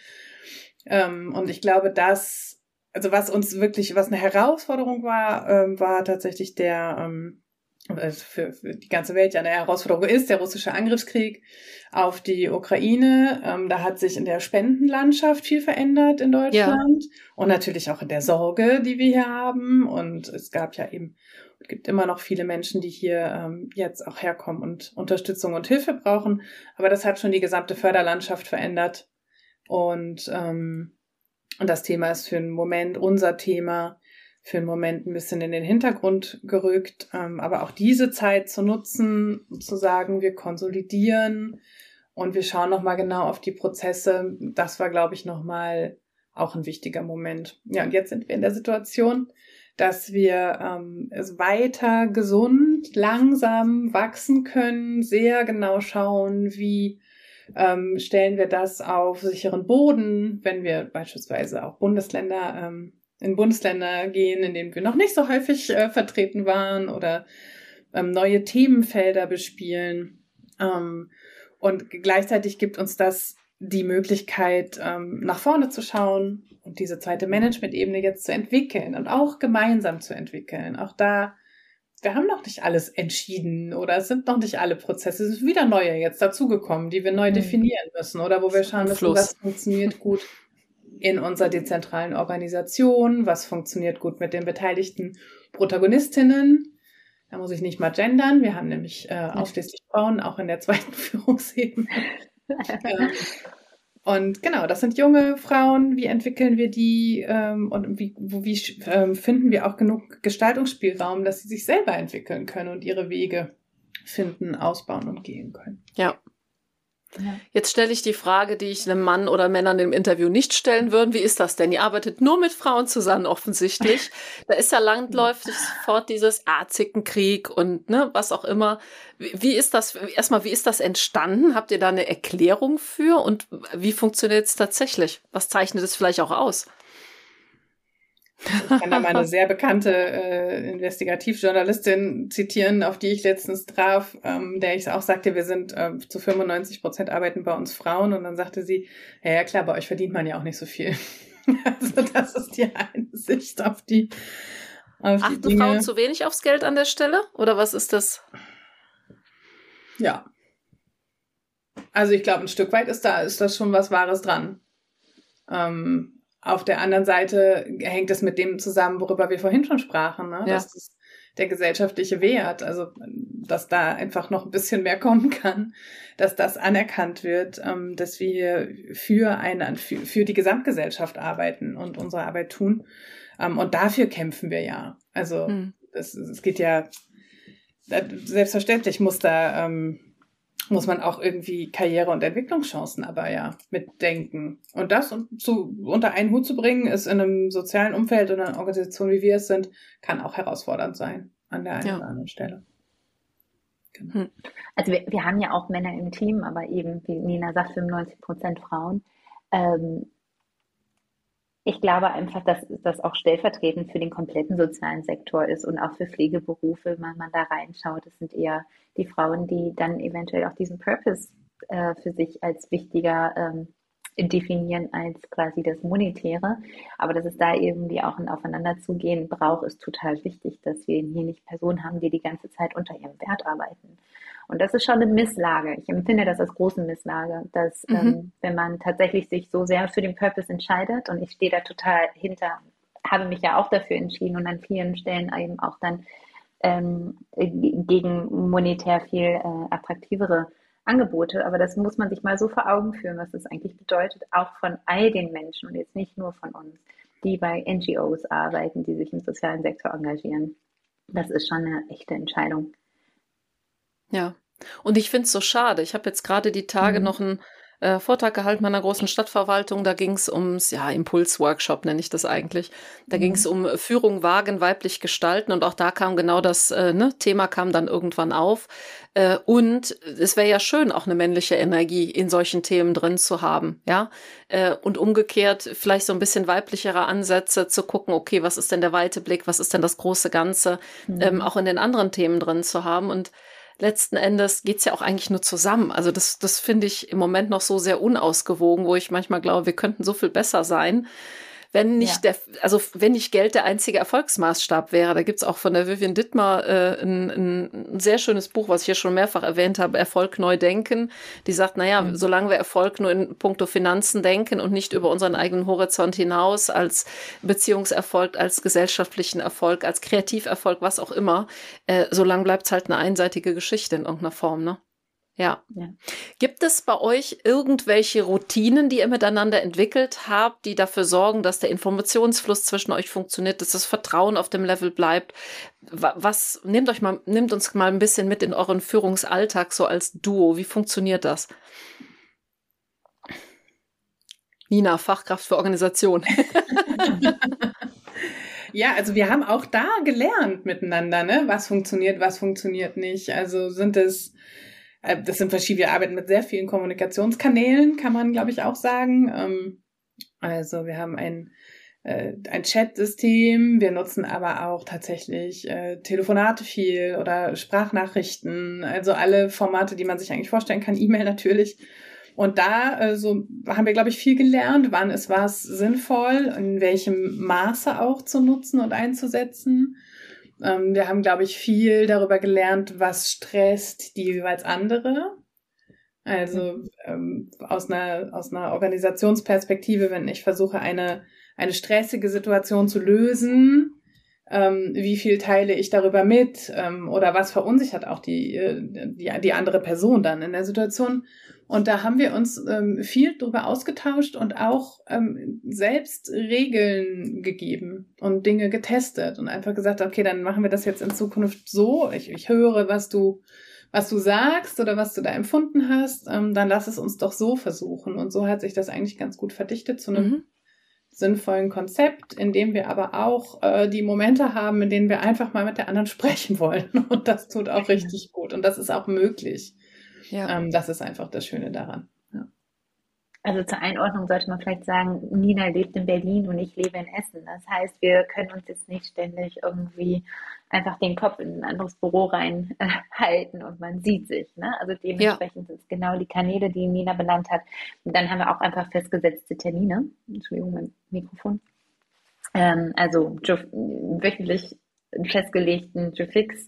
Ähm, und ich glaube, dass Also was uns wirklich, was eine Herausforderung war, ähm, war tatsächlich der, ähm, für, für die ganze Welt ja eine Herausforderung ist, der russische Angriffskrieg auf die Ukraine. Ähm, da hat sich in der Spendenlandschaft viel verändert in Deutschland ja. Und natürlich auch in der Sorge, die wir hier haben. Und es gab ja eben, es gibt immer noch viele Menschen, die hier ähm, jetzt auch herkommen und Unterstützung und Hilfe brauchen. Aber das hat schon die gesamte Förderlandschaft verändert. Und ähm, Und das Thema ist für einen Moment unser Thema, für einen Moment ein bisschen in den Hintergrund gerückt. Ähm, aber auch diese Zeit zu nutzen, zu sagen, wir konsolidieren und wir schauen nochmal genau auf die Prozesse, das war, glaube ich, nochmal auch ein wichtiger Moment. Ja, und jetzt sind wir in der Situation, dass wir ähm, es weiter gesund, langsam wachsen können, sehr genau schauen, wie Ähm, stellen wir das auf sicheren Boden, wenn wir beispielsweise auch Bundesländer, ähm, in Bundesländer gehen, in denen wir noch nicht so häufig äh, vertreten waren oder ähm, neue Themenfelder bespielen. Ähm, und gleichzeitig gibt uns das die Möglichkeit, ähm, nach vorne zu schauen und diese zweite Management-Ebene jetzt zu entwickeln und auch gemeinsam zu entwickeln. Auch da wir haben noch nicht alles entschieden oder es sind noch nicht alle Prozesse. Es sind wieder neue jetzt dazugekommen, die wir neu mhm. definieren müssen oder wo wir schauen müssen, was funktioniert gut in unserer dezentralen Organisation, was funktioniert gut mit den beteiligten Protagonistinnen. Da muss ich nicht mal gendern. Wir haben nämlich äh, ausschließlich Frauen, auch in der zweiten Führungsebene. ähm, Und genau, das sind junge Frauen. Wie entwickeln wir die ähm, und wie, wo, wie ähm, finden wir auch genug Gestaltungsspielraum, dass sie sich selber entwickeln können und ihre Wege finden, ausbauen und gehen können. Ja. Jetzt stelle ich die Frage, die ich einem Mann oder Männern im Interview nicht stellen würde. Wie ist das denn? Ihr arbeitet nur mit Frauen zusammen offensichtlich. Da ist ja landläufig sofort dieses Azickenkrieg und ne, was auch immer. Wie ist das, erstmal, wie ist das entstanden? Habt ihr da eine Erklärung für? Und wie funktioniert es tatsächlich? Was zeichnet es vielleicht auch aus? Ich kann da mal eine sehr bekannte äh, Investigativjournalistin zitieren, auf die ich letztens traf, ähm, der ich auch sagte, wir sind äh, zu fünfundneunzig Prozent arbeiten bei uns Frauen. Und dann sagte sie, ja, ja klar, bei euch verdient man ja auch nicht so viel. Also das ist die eine Sicht auf die, auf Achten die Dinge. Frauen zu wenig aufs Geld an der Stelle? Oder was ist das? Ja. Also ich glaube, ein Stück weit ist da, ist das schon was Wahres dran. Ähm, Auf der anderen Seite hängt es mit dem zusammen, worüber wir vorhin schon sprachen, ne? Ja. Das ist der gesellschaftliche Wert, also dass da einfach noch ein bisschen mehr kommen kann, dass das anerkannt wird, ähm, dass wir für eine für, für die Gesamtgesellschaft arbeiten und unsere Arbeit tun. Ähm, und dafür kämpfen wir ja. Also hm. es, es geht ja selbstverständlich muss da ähm, muss man auch irgendwie Karriere- und Entwicklungschancen aber ja mitdenken. Und das zu, unter einen Hut zu bringen, ist in einem sozialen Umfeld oder einer Organisation, wie wir es sind, kann auch herausfordernd sein an der einen ja. oder anderen Stelle. Genau. Also wir, wir haben ja auch Männer im Team, aber eben, wie Nina sagt, fünfundneunzig Prozent Frauen. Ähm, ich glaube einfach, dass das auch stellvertretend für den kompletten sozialen Sektor ist und auch für Pflegeberufe, wenn man da reinschaut. Das sind eher die Frauen, die dann eventuell auch diesen Purpose äh, für sich als wichtiger ähm, definieren als quasi das Monetäre. Aber dass es da irgendwie auch ein Aufeinanderzugehen braucht, ist total wichtig, dass wir hier nicht Personen haben, die die ganze Zeit unter ihrem Wert arbeiten. Und das ist schon eine Misslage. Ich empfinde das als große Misslage, dass mhm. ähm, wenn man tatsächlich sich so sehr für den Purpose entscheidet, und ich stehe da total hinter, habe mich ja auch dafür entschieden und an vielen Stellen eben auch dann ähm, gegen monetär viel äh, attraktivere Angebote, aber das muss man sich mal so vor Augen führen, was das eigentlich bedeutet, auch von all den Menschen und jetzt nicht nur von uns, die bei N G Os arbeiten, die sich im sozialen Sektor engagieren. Das ist schon eine echte Entscheidung. Ja, und ich finde es so schade. Ich habe jetzt gerade die Tage mhm. noch einen äh, Vortrag gehalten bei einer großen Stadtverwaltung. Da ging es ums, ja, Impulsworkshop nenne ich das eigentlich. Da mhm. ging es um Führung wagen, weiblich gestalten. Und auch da kam genau das äh, ne, Thema kam dann irgendwann auf. Äh, und es wäre ja schön, auch eine männliche Energie in solchen Themen drin zu haben. Ja, äh, und umgekehrt vielleicht so ein bisschen weiblichere Ansätze zu gucken, okay, was ist denn der weite Blick, was ist denn das große Ganze, mhm. ähm, auch in den anderen Themen drin zu haben. Und letzten Endes geht's ja auch eigentlich nur zusammen. Also das, das finde ich im Moment noch so sehr unausgewogen, wo ich manchmal glaube, wir könnten so viel besser sein, wenn nicht ja. der, also wenn nicht Geld der einzige Erfolgsmaßstab wäre. Da gibt's auch von der Vivian Dittmar äh, ein, ein sehr schönes Buch, was ich hier schon mehrfach erwähnt habe, Erfolg neu denken. Die sagt, naja, mhm. solange wir Erfolg nur in puncto Finanzen denken und nicht über unseren eigenen Horizont hinaus, als Beziehungserfolg, als gesellschaftlichen Erfolg, als Kreativerfolg, was auch immer, äh, solange bleibt's halt eine einseitige Geschichte in irgendeiner Form, ne? Ja. ja. Gibt es bei euch irgendwelche Routinen, die ihr miteinander entwickelt habt, die dafür sorgen, dass der Informationsfluss zwischen euch funktioniert, dass das Vertrauen auf dem Level bleibt? Was, nehmt euch mal, nehmt uns mal ein bisschen mit in euren Führungsalltag so als Duo. Wie funktioniert das? Nina, Fachkraft für Organisation. Ja, also wir haben auch da gelernt miteinander, ne? Was funktioniert, was funktioniert nicht. Also sind es Das sind verschiedene, wir arbeiten mit sehr vielen Kommunikationskanälen, kann man, glaube ich, auch sagen. Also wir haben ein, ein Chat-System, wir nutzen aber auch tatsächlich Telefonate viel oder Sprachnachrichten, also alle Formate, die man sich eigentlich vorstellen kann, E-Mail natürlich. Und da also, haben wir, glaube ich, viel gelernt, wann ist was sinnvoll, in welchem Maße auch zu nutzen und einzusetzen. Wir haben, glaube ich, viel darüber gelernt, was stresst die jeweils andere. Also ähm, aus einer aus einer Organisationsperspektive, wenn ich versuche, eine eine stressige Situation zu lösen, ähm, wie viel teile ich darüber mit ähm, oder was verunsichert auch die, die die andere Person dann in der Situation. Und da haben wir uns ähm, viel drüber ausgetauscht und auch ähm, selbst Regeln gegeben und Dinge getestet und einfach gesagt, okay, dann machen wir das jetzt in Zukunft so. Ich, ich höre, was du, was du sagst oder was du da empfunden hast. Ähm, dann lass es uns doch so versuchen. Und so hat sich das eigentlich ganz gut verdichtet zu einem mhm. sinnvollen Konzept, in dem wir aber auch äh, die Momente haben, in denen wir einfach mal mit der anderen sprechen wollen. Und das tut auch richtig gut. Und das ist auch möglich. Ja. Ähm, das ist einfach das Schöne daran. Ja. Also zur Einordnung sollte man vielleicht sagen, Nina lebt in Berlin und ich lebe in Essen. Das heißt, wir können uns jetzt nicht ständig irgendwie einfach den Kopf in ein anderes Büro reinhalten äh, und man sieht sich. Ne? Also dementsprechend ja. sind es genau die Kanäle, die Nina benannt hat. Und dann haben wir auch einfach festgesetzte Termine. Entschuldigung, mein Mikrofon. Ähm, also wöchentlich festgelegten Fix.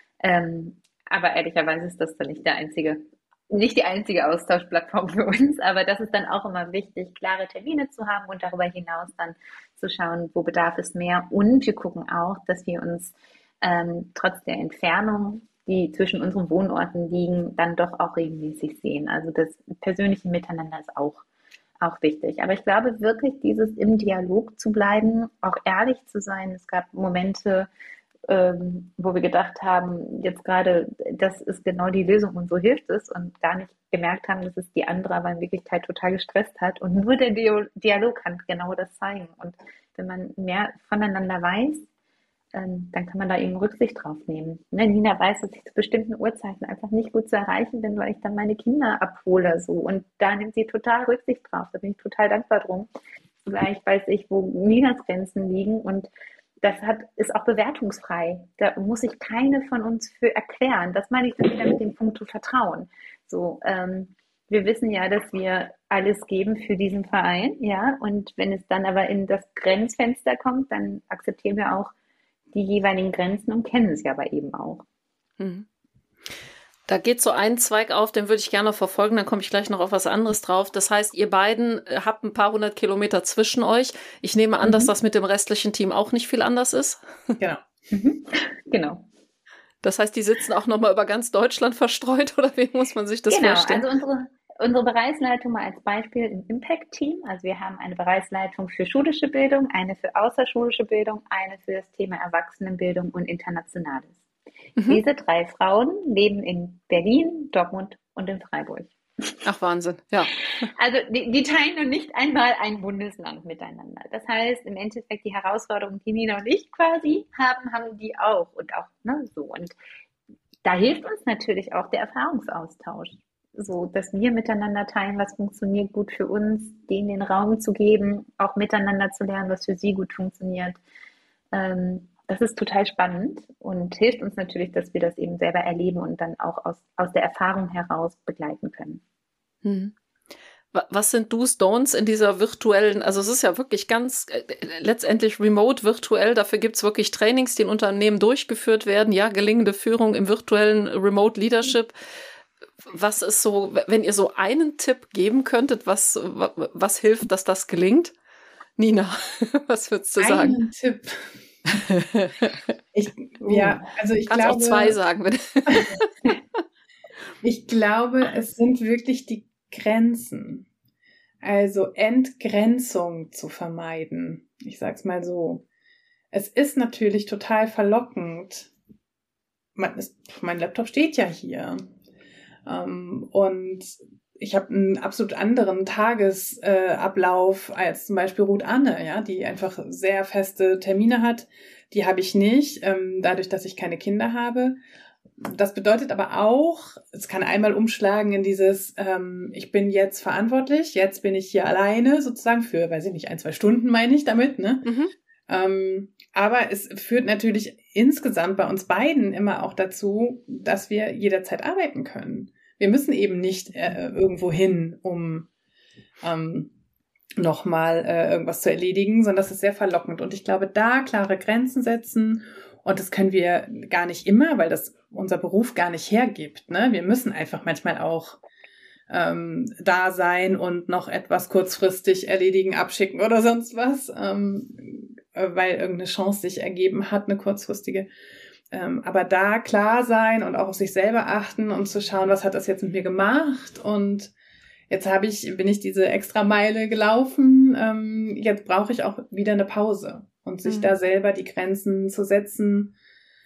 Ähm, aber ehrlicherweise ist das dann nicht der einzige nicht die einzige Austauschplattform für uns, aber das ist dann auch immer wichtig, klare Termine zu haben und darüber hinaus dann zu schauen, wo bedarf es mehr. Und wir gucken auch, dass wir uns ähm, trotz der Entfernung, die zwischen unseren Wohnorten liegen, dann doch auch regelmäßig sehen. Also das persönliche Miteinander ist auch, auch wichtig. Aber ich glaube wirklich, dieses im Dialog zu bleiben, auch ehrlich zu sein. Es gab Momente, Ähm, wo wir gedacht haben, jetzt gerade, das ist genau die Lösung und so hilft es und gar nicht gemerkt haben, dass es die andere aber in Wirklichkeit total gestresst hat und nur der Dio- Dialog kann genau das zeigen. Und wenn man mehr voneinander weiß, ähm, dann kann man da eben Rücksicht drauf nehmen. Ne, Nina weiß, dass ich zu bestimmten Uhrzeiten einfach nicht gut zu erreichen bin, weil ich dann meine Kinder abhole so und da nimmt sie total Rücksicht drauf. Da bin ich total dankbar drum. Vielleicht weiß ich, wo Ninas Grenzen liegen und das hat, ist auch bewertungsfrei. Da muss sich keine von uns für erklären. Das meine ich dann wieder mit dem Punkt zu Vertrauen. So, ähm, wir wissen ja, dass wir alles geben für diesen Verein, ja, und wenn es dann aber in das Grenzfenster kommt, dann akzeptieren wir auch die jeweiligen Grenzen und kennen es ja aber eben auch. Mhm. Da geht so ein Zweig auf, den würde ich gerne verfolgen, dann komme ich gleich noch auf was anderes drauf. Das heißt, ihr beiden habt ein paar hundert Kilometer zwischen euch. Ich nehme an, mhm. dass das mit dem restlichen Team auch nicht viel anders ist. Genau. Mhm. Genau. Das heißt, die sitzen auch nochmal über ganz Deutschland verstreut, oder wie muss man sich das genau, vorstellen? Genau, also unsere, unsere Bereichsleitung mal als Beispiel im Impact-Team. Also wir haben eine Bereichsleitung für schulische Bildung, eine für außerschulische Bildung, eine für das Thema Erwachsenenbildung und Internationales. Mhm. Diese drei Frauen leben in Berlin, Dortmund und in Freiburg. Ach, Wahnsinn, ja. Also die, die teilen noch nicht einmal ein Bundesland miteinander. Das heißt, im Endeffekt die Herausforderungen, die Nina und ich quasi haben, haben die auch und auch ne, so. Und da hilft uns natürlich auch der Erfahrungsaustausch, so dass wir miteinander teilen, was funktioniert gut für uns, denen den Raum zu geben, auch miteinander zu lernen, was für sie gut funktioniert. Ähm, Das ist total spannend und hilft uns natürlich, dass wir das eben selber erleben und dann auch aus, aus der Erfahrung heraus begleiten können. Hm. Was sind Do's, Don'ts in dieser virtuellen, also es ist ja wirklich ganz äh, letztendlich remote, virtuell, dafür gibt es wirklich Trainings, die in Unternehmen durchgeführt werden, ja, gelingende Führung im virtuellen Remote Leadership. Was ist so, wenn ihr so einen Tipp geben könntet, was, was hilft, dass das gelingt? Nina, was würdest du sagen? Einen Tipp. Ich, ja, also ich Kannst glaube, auch zwei sagen, bitte. Ich glaube, es sind wirklich die Grenzen. Also Entgrenzung zu vermeiden. Ich sag's mal so. Es ist natürlich total verlockend. Man ist, mein Laptop steht ja hier. Ähm, und ich habe einen absolut anderen Tagesablauf äh, als zum Beispiel Ruth Anne, ja, die einfach sehr feste Termine hat. Die habe ich nicht, ähm, dadurch, dass ich keine Kinder habe. Das bedeutet aber auch, es kann einmal umschlagen in dieses, ähm, ich bin jetzt verantwortlich, jetzt bin ich hier alleine sozusagen für, weiß ich nicht, ein, zwei Stunden meine ich damit, ne? Mhm. Ähm, aber es führt natürlich insgesamt bei uns beiden immer auch dazu, dass wir jederzeit arbeiten können. Wir müssen eben nicht äh, irgendwo hin, um ähm, nochmal äh, irgendwas zu erledigen, sondern das ist sehr verlockend. Und ich glaube, da klare Grenzen setzen, und das können wir gar nicht immer, weil das unser Beruf gar nicht hergibt. Ne? Wir müssen einfach manchmal auch ähm, da sein und noch etwas kurzfristig erledigen, abschicken oder sonst was, ähm, weil irgendeine Chance sich ergeben hat, eine kurzfristige. Ähm, aber da klar sein und auch auf sich selber achten und zu schauen, was hat das jetzt mit mir gemacht, und jetzt habe ich, bin ich diese extra Meile gelaufen, ähm, jetzt brauche ich auch wieder eine Pause und sich mhm. da selber die Grenzen zu setzen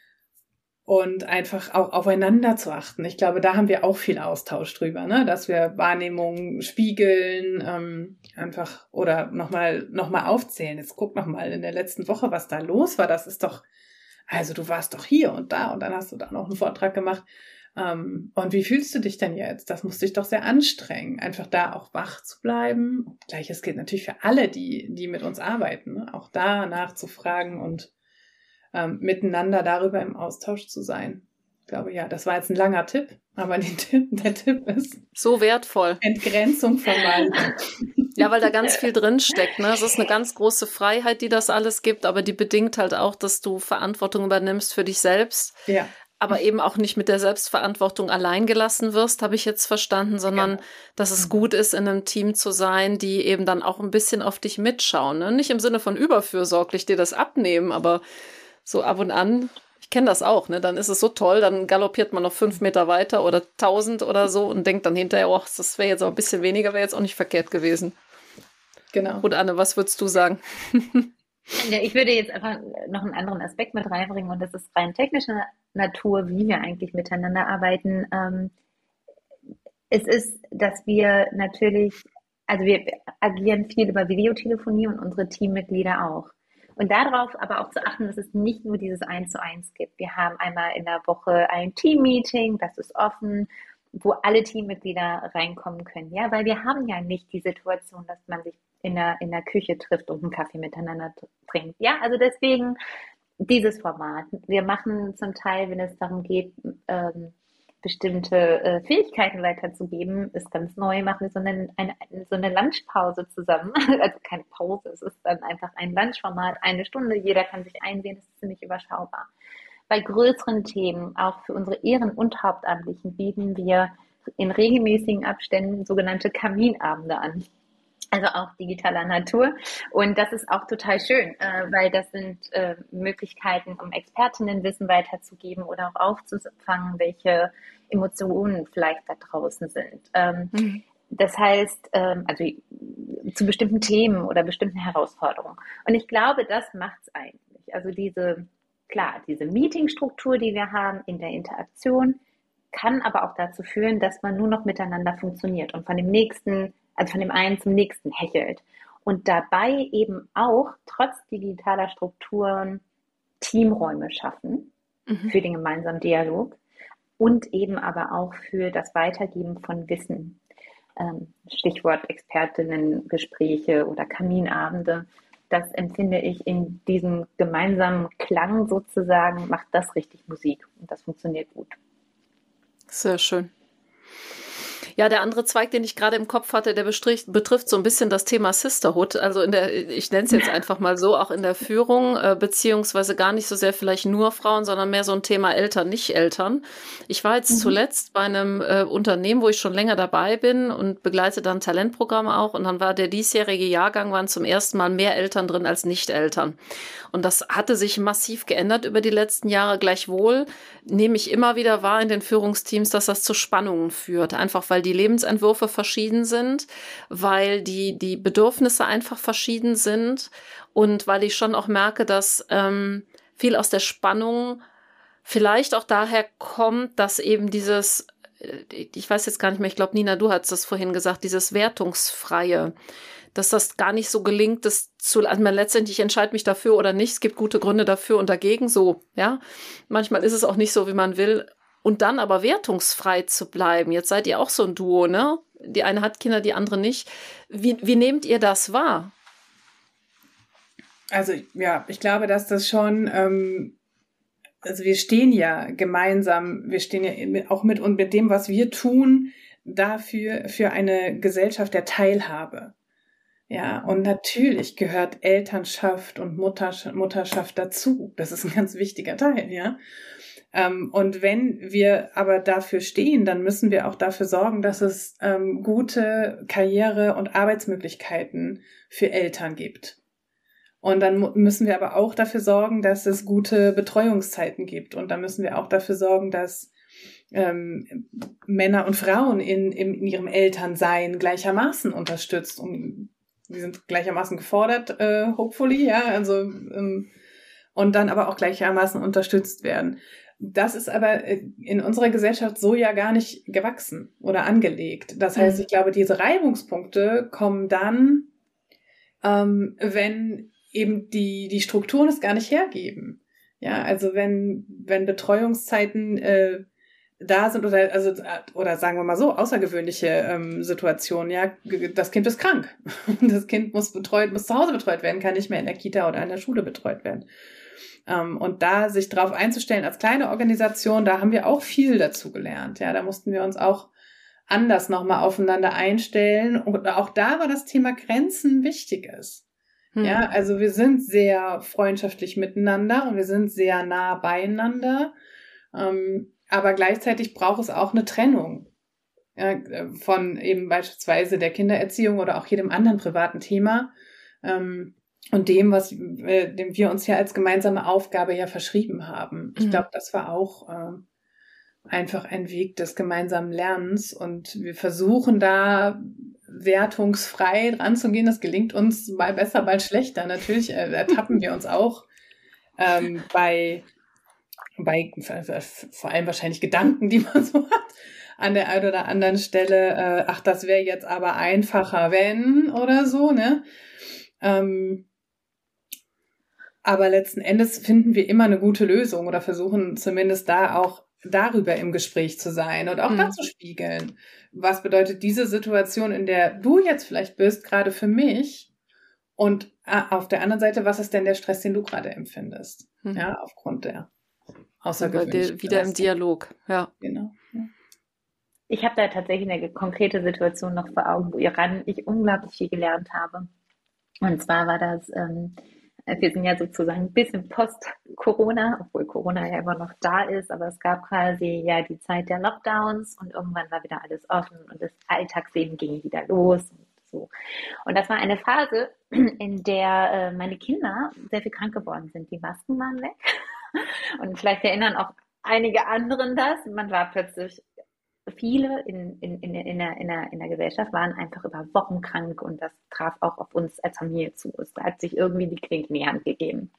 und einfach auch aufeinander zu achten. Ich glaube, da haben wir auch viel Austausch drüber, ne? Dass wir Wahrnehmungen spiegeln, ähm, einfach oder nochmal noch mal aufzählen. Jetzt guck nochmal in der letzten Woche, was da los war. Das ist doch, also du warst doch hier und da und dann hast du da noch einen Vortrag gemacht. Um, und wie fühlst du dich denn jetzt? Das muss dich doch sehr anstrengen, einfach da auch wach zu bleiben. Gleiches gilt natürlich für alle, die, die mit uns arbeiten, ne? Auch da nachzufragen und ähm, miteinander darüber im Austausch zu sein. Ich glaube, ja, das war jetzt ein langer Tipp, aber der Tipp, der Tipp ist so wertvoll. Entgrenzung vermeiden. Ja, weil da ganz viel drin steckt, ne? Es ist eine ganz große Freiheit, die das alles gibt, aber die bedingt halt auch, dass du Verantwortung übernimmst für dich selbst. Ja. Aber eben auch nicht mit der Selbstverantwortung allein gelassen wirst, habe ich jetzt verstanden, sondern ja. dass es gut ist, in einem Team zu sein, die eben dann auch ein bisschen auf dich mitschauen. Ne? Nicht im Sinne von überfürsorglich dir das abnehmen, aber so ab und an, ich kenne das auch, ne? Dann ist es so toll, dann galoppiert man noch fünf Meter weiter oder tausend oder so und denkt dann hinterher, oh, das wäre jetzt auch ein bisschen weniger, wäre jetzt auch nicht verkehrt gewesen. Genau. Und Anne, was würdest du sagen? Ja, ich würde jetzt einfach noch einen anderen Aspekt mit reinbringen, und das ist rein technischer Natur, wie wir eigentlich miteinander arbeiten. Ähm, es ist, dass wir natürlich, also wir agieren viel über Videotelefonie und unsere Teammitglieder auch. Und darauf aber auch zu achten, dass es nicht nur dieses Eins zu eins gibt. Wir haben einmal in der Woche ein Team-Meeting, das ist offen, wo alle Teammitglieder reinkommen können. Ja, weil wir haben ja nicht die Situation, dass man sich in der, in der Küche trifft und einen Kaffee miteinander trinkt. Ja, also deswegen dieses Format. Wir machen zum Teil, wenn es darum geht, ähm, bestimmte äh, Fähigkeiten weiterzugeben, ist ganz neu. Machen wir so eine, eine, so eine Lunchpause zusammen. Also keine Pause, es ist dann einfach ein Lunchformat, eine Stunde. Jeder kann sich einsehen, das ist ziemlich überschaubar. Bei größeren Themen, auch für unsere Ehren- und Hauptamtlichen, bieten wir in regelmäßigen Abständen sogenannte Kaminabende an. Also auch digitaler Natur. Und das ist auch total schön, äh, weil das sind äh, Möglichkeiten, um Expertinnenwissen weiterzugeben oder auch aufzufangen, welche Emotionen vielleicht da draußen sind. Ähm, mhm. Das heißt, ähm, also zu bestimmten Themen oder bestimmten Herausforderungen. Und ich glaube, das macht es eigentlich. Also diese, klar, diese Meetingstruktur, die wir haben in der Interaktion, kann aber auch dazu führen, dass man nur noch miteinander funktioniert und von dem nächsten also von dem einen zum nächsten hechelt. Und dabei eben auch trotz digitaler Strukturen Teamräume schaffen mhm. für den gemeinsamen Dialog und eben aber auch für das Weitergeben von Wissen. Ähm, Stichwort Expertinnengespräche oder Kaminabende. Das empfinde ich in diesem gemeinsamen Klang sozusagen, macht das richtig Musik und das funktioniert gut. Sehr schön. Ja, der andere Zweig, den ich gerade im Kopf hatte, der betrifft, betrifft so ein bisschen das Thema Sisterhood. Also in der, ich nenne es jetzt einfach mal so, auch in der Führung, äh, beziehungsweise gar nicht so sehr vielleicht nur Frauen, sondern mehr so ein Thema Eltern, nicht Eltern. Ich war jetzt mhm. zuletzt bei einem äh, Unternehmen, wo ich schon länger dabei bin und begleite dann Talentprogramme auch. Und dann war der diesjährige Jahrgang, waren zum ersten Mal mehr Eltern drin als Nicht-Eltern. Und das hatte sich massiv geändert über die letzten Jahre. Gleichwohl nehme ich immer wieder wahr in den Führungsteams, dass das zu Spannungen führt. Einfach weil die Lebensentwürfe verschieden sind, weil die, die Bedürfnisse einfach verschieden sind und weil ich schon auch merke, dass ähm, viel aus der Spannung vielleicht auch daher kommt, dass eben dieses, ich weiß jetzt gar nicht mehr, ich glaube, Nina, du hast das vorhin gesagt, dieses Wertungsfreie, dass das gar nicht so gelingt, das zu, also man letztendlich entscheidet mich dafür oder nicht, es gibt gute Gründe dafür und dagegen, so, ja. Manchmal ist es auch nicht so, wie man will. Und dann aber wertungsfrei zu bleiben. Jetzt seid ihr auch so ein Duo, ne? Die eine hat Kinder, die andere nicht. Wie, wie nehmt ihr das wahr? Also ja, ich glaube, dass das schon, ähm, also wir stehen ja gemeinsam, wir stehen ja auch mit und mit dem, was wir tun, dafür für eine Gesellschaft der Teilhabe. Ja, und natürlich gehört Elternschaft und Mutter, Mutterschaft dazu. Das ist ein ganz wichtiger Teil, ja. Ähm, und wenn wir aber dafür stehen, dann müssen wir auch dafür sorgen, dass es ähm, gute Karriere- und Arbeitsmöglichkeiten für Eltern gibt. Und dann mu- müssen wir aber auch dafür sorgen, dass es gute Betreuungszeiten gibt. Und dann müssen wir auch dafür sorgen, dass ähm, Männer und Frauen in, in, in ihrem Elternsein gleichermaßen unterstützt. Und die sind gleichermaßen gefordert, äh, hopefully, ja, also ähm, und dann aber auch gleichermaßen unterstützt werden. Das ist aber in unserer Gesellschaft so ja gar nicht gewachsen oder angelegt. Das heißt, ich glaube, diese Reibungspunkte kommen dann, ähm, wenn eben die, die Strukturen es gar nicht hergeben. Ja, also wenn, wenn Betreuungszeiten äh, da sind oder, also, oder sagen wir mal so, außergewöhnliche ähm, Situationen, ja, das Kind ist krank. Das Kind muss betreut, muss zu Hause betreut werden, kann nicht mehr in der Kita oder in der Schule betreut werden. Um, und da sich drauf einzustellen als kleine Organisation, da haben wir auch viel dazu gelernt. Ja, da mussten wir uns auch anders nochmal aufeinander einstellen. Und auch da war das Thema Grenzen wichtiges. Hm. Ja, also wir sind sehr freundschaftlich miteinander und wir sind sehr nah beieinander. Um, aber gleichzeitig braucht es auch eine Trennung, ja, von eben beispielsweise der Kindererziehung oder auch jedem anderen privaten Thema. Um, Und dem, was äh, dem wir uns ja als gemeinsame Aufgabe ja verschrieben haben. Ich mhm. glaube, das war auch äh, einfach ein Weg des gemeinsamen Lernens. Und wir versuchen da wertungsfrei dran zu gehen. Das gelingt uns mal besser, mal schlechter. Natürlich äh, ertappen wir uns auch ähm, bei, bei äh, vor allem wahrscheinlich Gedanken, die man so hat, an der einen oder anderen Stelle. Äh, ach, das wäre jetzt aber einfacher, wenn oder so, ne? Ähm, Aber letzten Endes finden wir immer eine gute Lösung oder versuchen zumindest da auch darüber im Gespräch zu sein und auch mhm. dazu spiegeln. Was bedeutet diese Situation, in der du jetzt vielleicht bist, gerade für mich? Und auf der anderen Seite, was ist denn der Stress, den du gerade empfindest? Mhm. Ja, aufgrund der außergewöhnlichen Wieder im Dialog, ja. Genau. Ja. ich habe da tatsächlich eine konkrete Situation noch vor Augen, woran ich unglaublich viel gelernt habe. Und zwar war das, ähm, wir sind ja sozusagen ein bisschen post-Corona, obwohl Corona ja immer noch da ist, aber es gab quasi ja die Zeit der Lockdowns und irgendwann war wieder alles offen und das Alltagsleben ging wieder los und so. Und das war eine Phase, in der äh, meine Kinder sehr viel krank geworden sind. Die Masken waren weg. Und vielleicht erinnern auch einige anderen das. Man war plötzlich, viele in, in, in, in, der, in, der, in der Gesellschaft waren einfach über Wochen krank und das traf auch auf uns als Familie zu. Es hat sich irgendwie die Klinke in die Hand gegeben.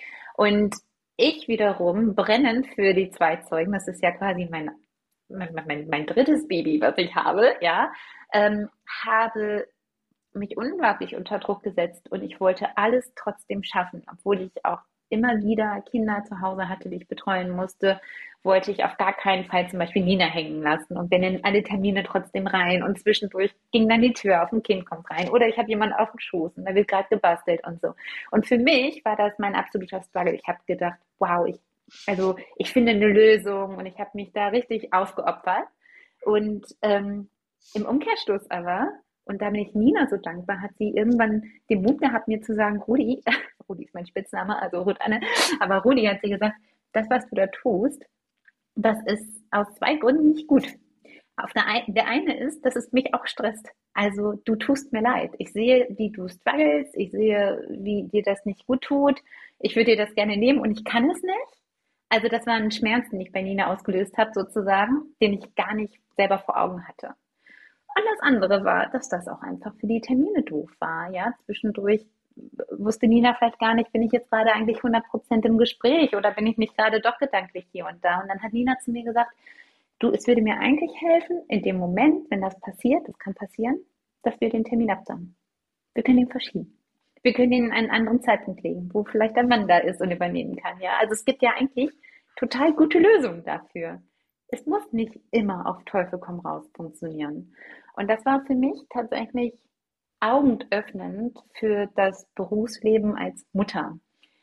Und ich wiederum brennend für die Zweizeugen, das ist ja quasi mein, mein, mein, mein drittes Baby, was ich habe, ja, ähm, habe mich unglaublich unter Druck gesetzt und ich wollte alles trotzdem schaffen, obwohl ich auch immer wieder Kinder zu Hause hatte, die ich betreuen musste, wollte ich auf gar keinen Fall zum Beispiel Nina hängen lassen und bin in alle Termine trotzdem rein und zwischendurch ging dann die Tür auf, ein Kind kommt rein oder ich habe jemanden auf dem Schoß und da wird gerade gebastelt und so. Und für mich war das mein absoluter Struggle. Ich habe gedacht, wow, ich, also ich finde eine Lösung und ich habe mich da richtig aufgeopfert und ähm, im Umkehrschluss aber, und da bin ich Nina so dankbar, hat sie irgendwann den Mut gehabt, mir zu sagen, Rudi, Rudi ist mein Spitzname, also Ruth Anne, aber Rudi hat sie gesagt, das, was du da tust, das ist aus zwei Gründen nicht gut. Auf der, ein, der eine ist, dass es mich auch stresst. Also du tust mir leid. Ich sehe, wie du strugglest, ich sehe, wie dir das nicht gut tut. Ich würde dir das gerne nehmen und ich kann es nicht. Also das war ein Schmerz, den ich bei Nina ausgelöst habe, sozusagen, den ich gar nicht selber vor Augen hatte. Und das andere war, dass das auch einfach für die Termine doof war. Ja, zwischendurch wusste Nina vielleicht gar nicht, bin ich jetzt gerade eigentlich hundert Prozent im Gespräch oder bin ich nicht gerade doch gedanklich hier und da. Und dann hat Nina zu mir gesagt, du, es würde mir eigentlich helfen, in dem Moment, wenn das passiert, das kann passieren, dass wir den Termin absagen. Wir können ihn verschieben. Wir können ihn in einen anderen Zeitpunkt legen, wo vielleicht ein Mann da ist und übernehmen kann. Ja, also es gibt ja eigentlich total gute Lösungen dafür. Es muss nicht immer auf Teufel komm raus funktionieren. Und das war für mich tatsächlich augenöffnend für das Berufsleben als Mutter.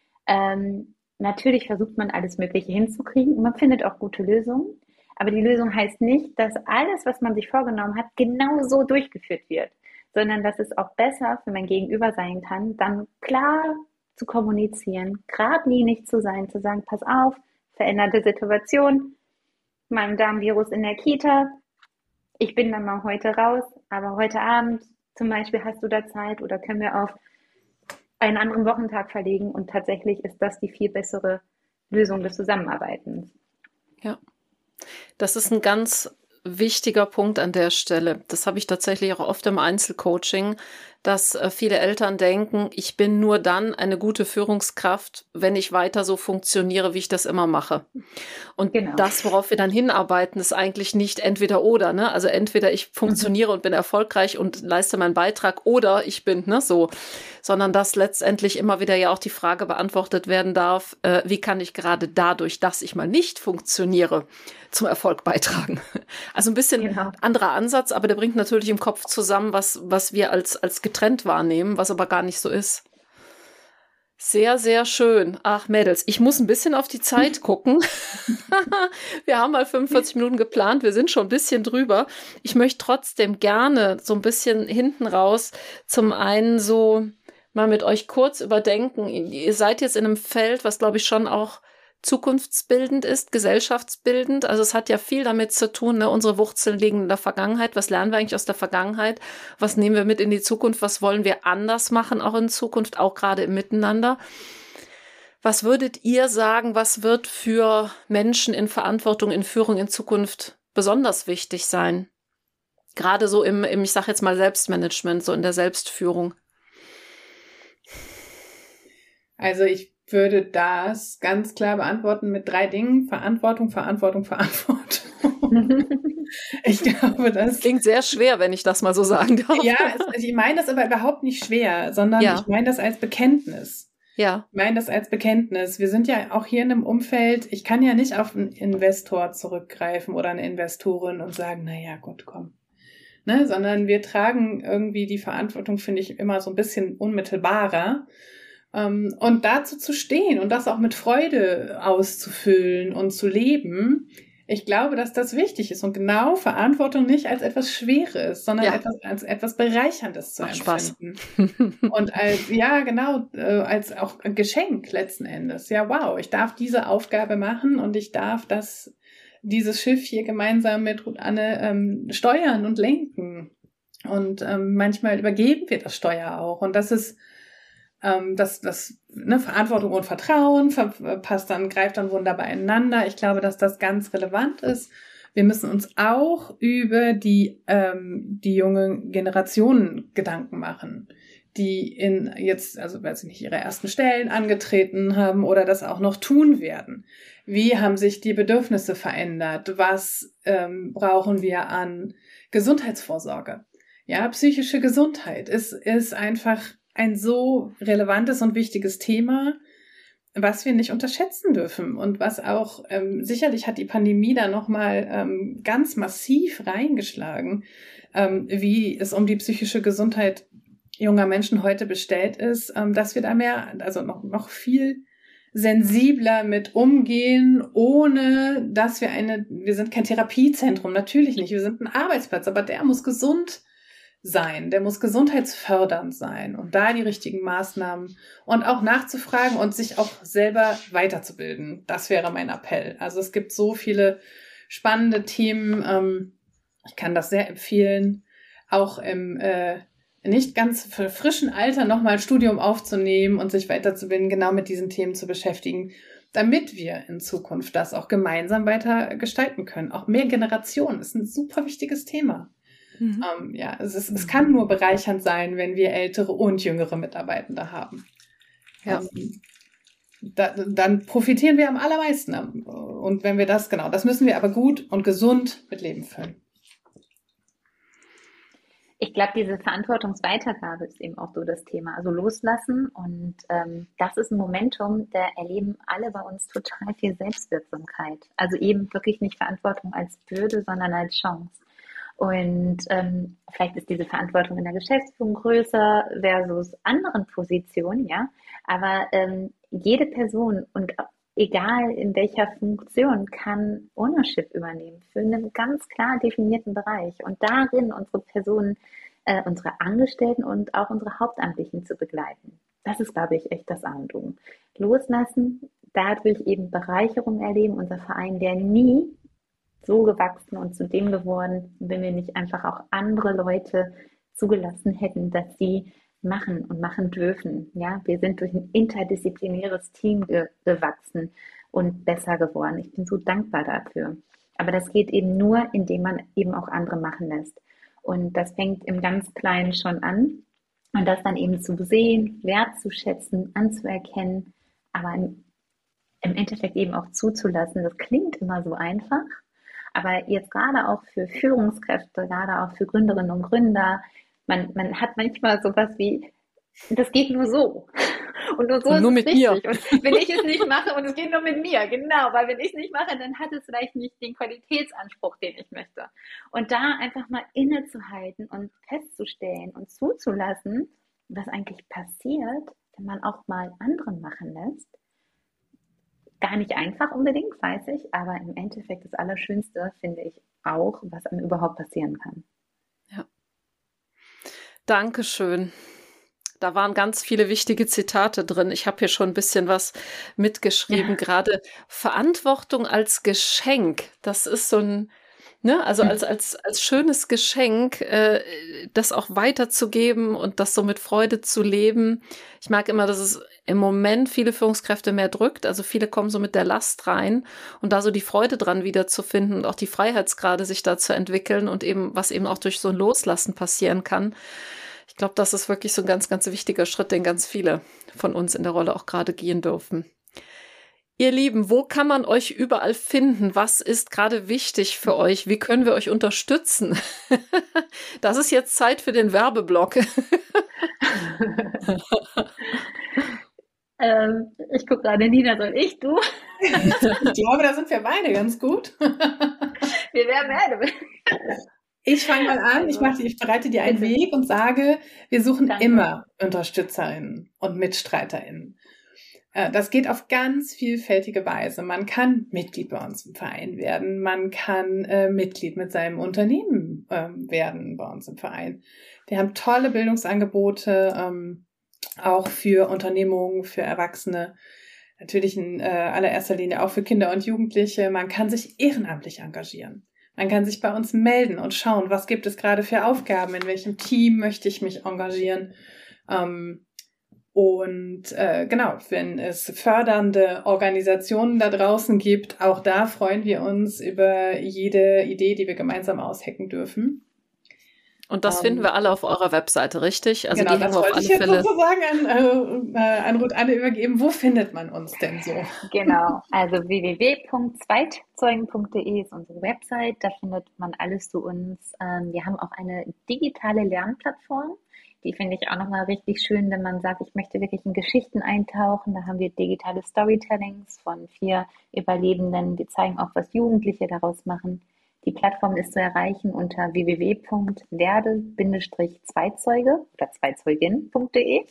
Ähm, natürlich versucht man alles Mögliche hinzukriegen und man findet auch gute Lösungen. Aber die Lösung heißt nicht, dass alles, was man sich vorgenommen hat, genau so durchgeführt wird, sondern dass es auch besser für mein Gegenüber sein kann, dann klar zu kommunizieren, geradlinig zu sein, zu sagen, pass auf, veränderte Situation, mein Darmvirus in der Kita, ich bin dann mal heute raus, aber heute Abend zum Beispiel hast du da Zeit oder können wir auf einen anderen Wochentag verlegen und tatsächlich ist das die viel bessere Lösung des Zusammenarbeitens. Ja, das ist ein ganz wichtiger Punkt an der Stelle. Das habe ich tatsächlich auch oft im Einzelcoaching, dass äh, viele Eltern denken, ich bin nur dann eine gute Führungskraft, wenn ich weiter so funktioniere, wie ich das immer mache. Und genau. Das, worauf wir dann hinarbeiten, ist eigentlich nicht entweder oder, ne? Also entweder ich funktioniere mhm. und bin erfolgreich und leiste meinen Beitrag oder ich bin, ne, so. Sondern dass letztendlich immer wieder ja auch die Frage beantwortet werden darf, äh, wie kann ich gerade dadurch, dass ich mal nicht funktioniere, zum Erfolg beitragen. Also ein bisschen genau. anderer Ansatz, aber der bringt natürlich im Kopf zusammen, was, was wir als, als getrennt wahrnehmen, was aber gar nicht so ist. Sehr, sehr schön. Ach, Mädels, ich muss ein bisschen auf die Zeit gucken. Wir haben mal fünfundvierzig Minuten geplant, wir sind schon ein bisschen drüber. Ich möchte trotzdem gerne so ein bisschen hinten raus zum einen so mal mit euch kurz überdenken. Ihr seid jetzt in einem Feld, was glaube ich schon auch zukunftsbildend ist, gesellschaftsbildend. Also es hat ja viel damit zu tun, ne? Unsere Wurzeln liegen in der Vergangenheit. Was lernen wir eigentlich aus der Vergangenheit? Was nehmen wir mit in die Zukunft? Was wollen wir anders machen, auch in Zukunft, auch gerade im Miteinander? Was würdet ihr sagen, was wird für Menschen in Verantwortung, in Führung in Zukunft besonders wichtig sein? Gerade so im, im ich sage jetzt mal Selbstmanagement, so in der Selbstführung. Also ich würde das ganz klar beantworten mit drei Dingen. Verantwortung, Verantwortung, Verantwortung. Ich glaube, das klingt sehr schwer, wenn ich das mal so sagen darf. Ja, es, ich meine das aber überhaupt nicht schwer, sondern ja. ich meine das als Bekenntnis. Ja. Ich meine das als Bekenntnis. Wir sind ja auch hier in einem Umfeld, ich kann ja nicht auf einen Investor zurückgreifen oder eine Investorin und sagen, naja, gut, komm. Ne, sondern wir tragen irgendwie die Verantwortung, finde ich, immer so ein bisschen unmittelbarer. Um, und dazu zu stehen und das auch mit Freude auszufüllen und zu leben, Ich glaube, dass das wichtig ist und genau Verantwortung nicht als etwas Schweres, sondern Ja. etwas, als etwas Bereicherndes zu Macht Spaß. empfinden. Und als, ja, genau, äh, als auch ein Geschenk letzten Endes. Ja, wow, ich darf diese Aufgabe machen und ich darf das, dieses Schiff hier gemeinsam mit Ruth Anne ähm, steuern und lenken. Und ähm, manchmal übergeben wir das Steuer auch. Und das ist ähm, das, das ne, Verantwortung und Vertrauen passt dann, greift dann wunderbar ineinander. Ich glaube, dass das ganz relevant ist. Wir müssen uns auch über die ähm, die junge Generationen Gedanken machen, die in jetzt, also weiß ich nicht, ihre ersten Stellen angetreten haben oder das auch noch tun werden. Wie haben sich die Bedürfnisse verändert? Was ähm, brauchen wir an Gesundheitsvorsorge? Ja, psychische Gesundheit ist, ist einfach ein so relevantes und wichtiges Thema, was wir nicht unterschätzen dürfen und was auch, ähm, sicherlich hat die Pandemie da nochmal ähm, ganz massiv reingeschlagen, ähm, wie es um die psychische Gesundheit junger Menschen heute bestellt ist, ähm, dass wir da mehr, also noch, noch viel sensibler mit umgehen, ohne dass wir eine, wir sind kein Therapiezentrum, natürlich nicht, wir sind ein Arbeitsplatz, aber der muss gesund sein, der muss gesundheitsfördernd sein und da die richtigen Maßnahmen und auch nachzufragen und sich auch selber weiterzubilden. Das wäre mein Appell. Also es gibt so viele spannende Themen. Ähm, ich kann das sehr empfehlen, auch im äh, nicht ganz frischen Alter nochmal ein Studium aufzunehmen und sich weiterzubilden, genau mit diesen Themen zu beschäftigen, damit wir in Zukunft das auch gemeinsam weiter gestalten können. Auch mehr Generationen ist ein super wichtiges Thema. Mhm. Ähm, ja, es, ist, es kann nur bereichernd sein, wenn wir ältere und jüngere Mitarbeitende haben. Ja. Ähm, da, dann profitieren wir am allermeisten. Und wenn wir das, genau, das müssen wir aber gut und gesund mit Leben füllen. Ich glaube, diese Verantwortungsweitergabe ist eben auch so das Thema. Also loslassen und ähm, das ist ein Momentum, da erleben alle bei uns total viel Selbstwirksamkeit. Also eben wirklich nicht Verantwortung als Bürde, sondern als Chance. Und ähm, vielleicht ist diese Verantwortung in der Geschäftsführung größer versus anderen Positionen, ja. Aber ähm, jede Person und egal in welcher Funktion kann Ownership übernehmen für einen ganz klar definierten Bereich und darin unsere Personen, äh, unsere Angestellten und auch unsere Hauptamtlichen zu begleiten. Das ist, glaube ich, echt das A und O. Loslassen, dadurch eben Bereicherung erleben. Unser Verein wäre nie so gewachsen und zu dem geworden, wenn wir nicht einfach auch andere Leute zugelassen hätten, dass sie machen und machen dürfen. Ja, wir sind durch ein interdisziplinäres Team ge- gewachsen und besser geworden. Ich bin so dankbar dafür. Aber das geht eben nur, indem man eben auch andere machen lässt. Und das fängt im ganz Kleinen schon an. Und das dann eben zu sehen, wertzuschätzen, anzuerkennen, aber im, im Endeffekt eben auch zuzulassen. Das klingt immer so einfach. Aber jetzt gerade auch für Führungskräfte, gerade auch für Gründerinnen und Gründer, man, man hat manchmal sowas wie, das geht nur so. Und nur so und nur ist mit es mir. richtig. Und wenn ich es nicht mache und es geht nur mit mir, genau, weil wenn ich es nicht mache, dann hat es vielleicht nicht den Qualitätsanspruch, den ich möchte. Und da einfach mal innezuhalten und festzustellen und zuzulassen, was eigentlich passiert, wenn man auch mal anderen machen lässt. Gar nicht einfach unbedingt, weiß ich, aber im Endeffekt das Allerschönste finde ich auch, was einem überhaupt passieren kann. Ja. Dankeschön. Da waren ganz viele wichtige Zitate drin. Ich habe hier schon ein bisschen was mitgeschrieben. Ja. Gerade Verantwortung als Geschenk. Das ist so ein, ne, also als, als, als schönes Geschenk, äh, das auch weiterzugeben und das so mit Freude zu leben. Ich mag immer, dass es im Moment viele Führungskräfte mehr drückt. Also viele kommen so mit der Last rein und da so die Freude dran wiederzufinden und auch die Freiheitsgrade sich da zu entwickeln und eben, was eben auch durch so ein Loslassen passieren kann. Ich glaube, das ist wirklich so ein ganz, ganz wichtiger Schritt, den ganz viele von uns in der Rolle auch gerade gehen dürfen. Ihr Lieben, wo kann man euch überall finden? Was ist gerade wichtig für euch? Wie können wir euch unterstützen? Das ist jetzt Zeit für den Werbeblock. ähm, ich gucke gerade, Nina, soll ich, du? Ich glaube, da sind wir beide ganz gut. Wir werden beide. Ich fange mal an, ich, mache, ich bereite dir einen Weg und sage, wir suchen Danke. immer UnterstützerInnen und MitstreiterInnen. Das geht auf ganz vielfältige Weise. Man kann Mitglied bei uns im Verein werden. Man kann äh, Mitglied mit seinem Unternehmen ähm, werden bei uns im Verein. Wir haben tolle Bildungsangebote, ähm, auch für Unternehmungen, für Erwachsene. Natürlich in äh, allererster Linie auch für Kinder und Jugendliche. Man kann sich ehrenamtlich engagieren. Man kann sich bei uns melden und schauen, was gibt es gerade für Aufgaben, in welchem Team möchte ich mich engagieren. Ähm, Und äh, genau, wenn es fördernde Organisationen da draußen gibt, auch da freuen wir uns über jede Idee, die wir gemeinsam aushecken dürfen. Und das um, finden wir alle auf eurer Webseite, richtig? Also genau, die das wollte auf alle ich jetzt Fälle sozusagen an, äh, an Ruth Anne übergeben. Wo findet man uns denn so? Genau, also w w w punkt zweitzeugen punkt d e ist unsere Website. Da findet man alles zu uns. Ähm, wir haben auch eine digitale Lernplattform. Die finde ich auch nochmal richtig schön, wenn man sagt, ich möchte wirklich in Geschichten eintauchen. Da haben wir digitale Storytellings von vier Überlebenden. Wir zeigen auch, was Jugendliche daraus machen. Die Plattform ist zu erreichen unter w w w punkt werde Zweizeuge oder Zweizeugin punkt d e.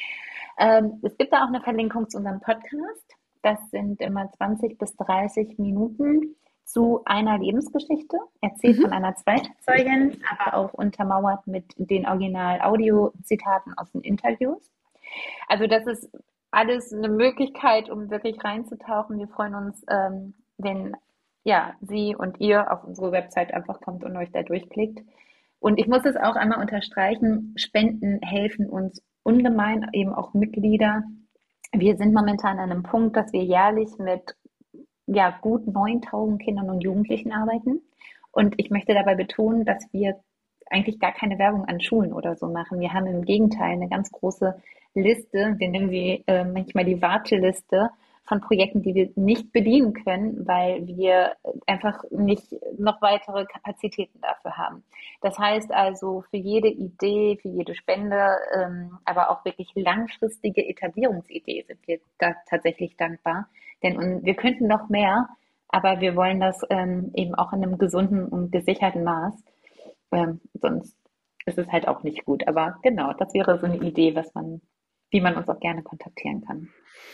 Ähm, es gibt da auch eine Verlinkung zu unserem Podcast. Das sind immer zwanzig bis dreißig Minuten zu einer Lebensgeschichte, erzählt mhm. von einer Zweitzeugin, aber auch untermauert mit den Original-Audio-Zitaten aus den Interviews. Also das ist alles eine Möglichkeit, um wirklich reinzutauchen. Wir freuen uns, ähm, wenn ja, Sie und ihr auf unsere Website einfach kommt und euch da durchklickt. Und ich muss es auch einmal unterstreichen, Spenden helfen uns ungemein, eben auch Mitglieder. Wir sind momentan an einem Punkt, dass wir jährlich mit ja, gut neuntausend Kindern und Jugendlichen arbeiten. Und ich möchte dabei betonen, dass wir eigentlich gar keine Werbung an Schulen oder so machen. Wir haben im Gegenteil eine ganz große Liste, wir nennen sie äh, manchmal die Warteliste von Projekten, die wir nicht bedienen können, weil wir einfach nicht noch weitere Kapazitäten dafür haben. Das heißt also, für jede Idee, für jede Spende, ähm, aber auch wirklich langfristige Etablierungsidee sind wir da tatsächlich dankbar. Denn und wir könnten noch mehr, aber wir wollen das ähm, eben auch in einem gesunden und gesicherten Maß. Ähm, sonst ist es halt auch nicht gut. Aber genau, das wäre so eine Idee, was man, wie man uns auch gerne kontaktieren kann.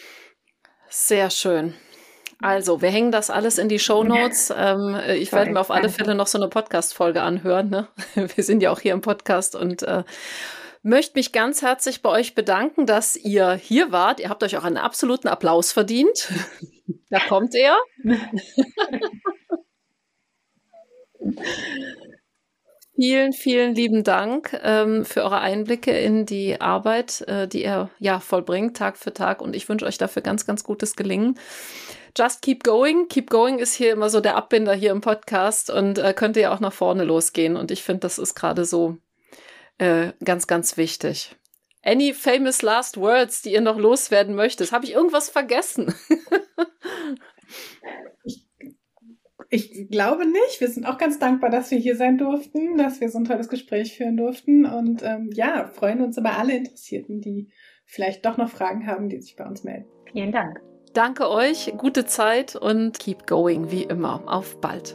Sehr schön. Also, wir hängen das alles in die Shownotes. Ähm, ich Sorry, werde mir auf alle Fälle noch so eine Podcast-Folge anhören. Ne? Wir sind ja auch hier im Podcast und äh, möchte mich ganz herzlich bei euch bedanken, dass ihr hier wart. Ihr habt euch auch einen absoluten Applaus verdient. Da kommt er. Vielen, vielen lieben Dank ähm, für eure Einblicke in die Arbeit, äh, die ihr ja vollbringt, Tag für Tag. Und ich wünsche euch dafür ganz, ganz gutes Gelingen. Just keep going. Keep going ist hier immer so der Abbinder hier im Podcast und äh, könnte ja auch nach vorne losgehen. Und ich finde, das ist gerade so äh, ganz, ganz wichtig. Any famous last words, die ihr noch loswerden möchtet? Habe ich irgendwas vergessen? Ich glaube nicht. Wir sind auch ganz dankbar, dass wir hier sein durften, dass wir so ein tolles Gespräch führen durften und ähm, ja, freuen uns über alle Interessierten, die vielleicht doch noch Fragen haben, die sich bei uns melden. Vielen Dank. Danke euch, gute Zeit und keep going, wie immer. Auf bald.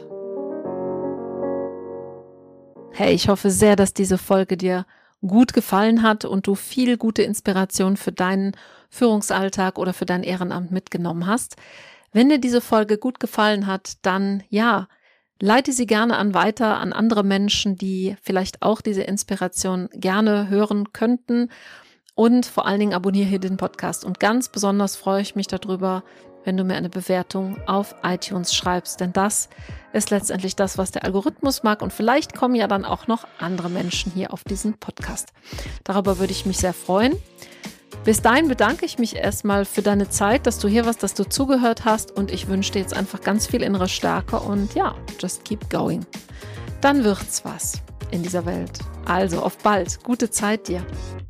Hey, ich hoffe sehr, dass diese Folge dir gut gefallen hat und du viel gute Inspiration für deinen Führungsalltag oder für dein Ehrenamt mitgenommen hast. Wenn dir diese Folge gut gefallen hat, dann ja, leite sie gerne an weiter an andere Menschen, die vielleicht auch diese Inspiration gerne hören könnten. Und vor allen Dingen abonniere hier den Podcast. Und ganz besonders freue ich mich darüber, wenn du mir eine Bewertung auf iTunes schreibst. Denn das ist letztendlich das, was der Algorithmus mag. Und vielleicht kommen ja dann auch noch andere Menschen hier auf diesen Podcast. Darüber würde ich mich sehr freuen. Bis dahin bedanke ich mich erstmal für deine Zeit, dass du hier warst, dass du zugehört hast und ich wünsche dir jetzt einfach ganz viel innere Stärke und ja, just keep going. Dann wird's was in dieser Welt. Also auf bald, gute Zeit dir.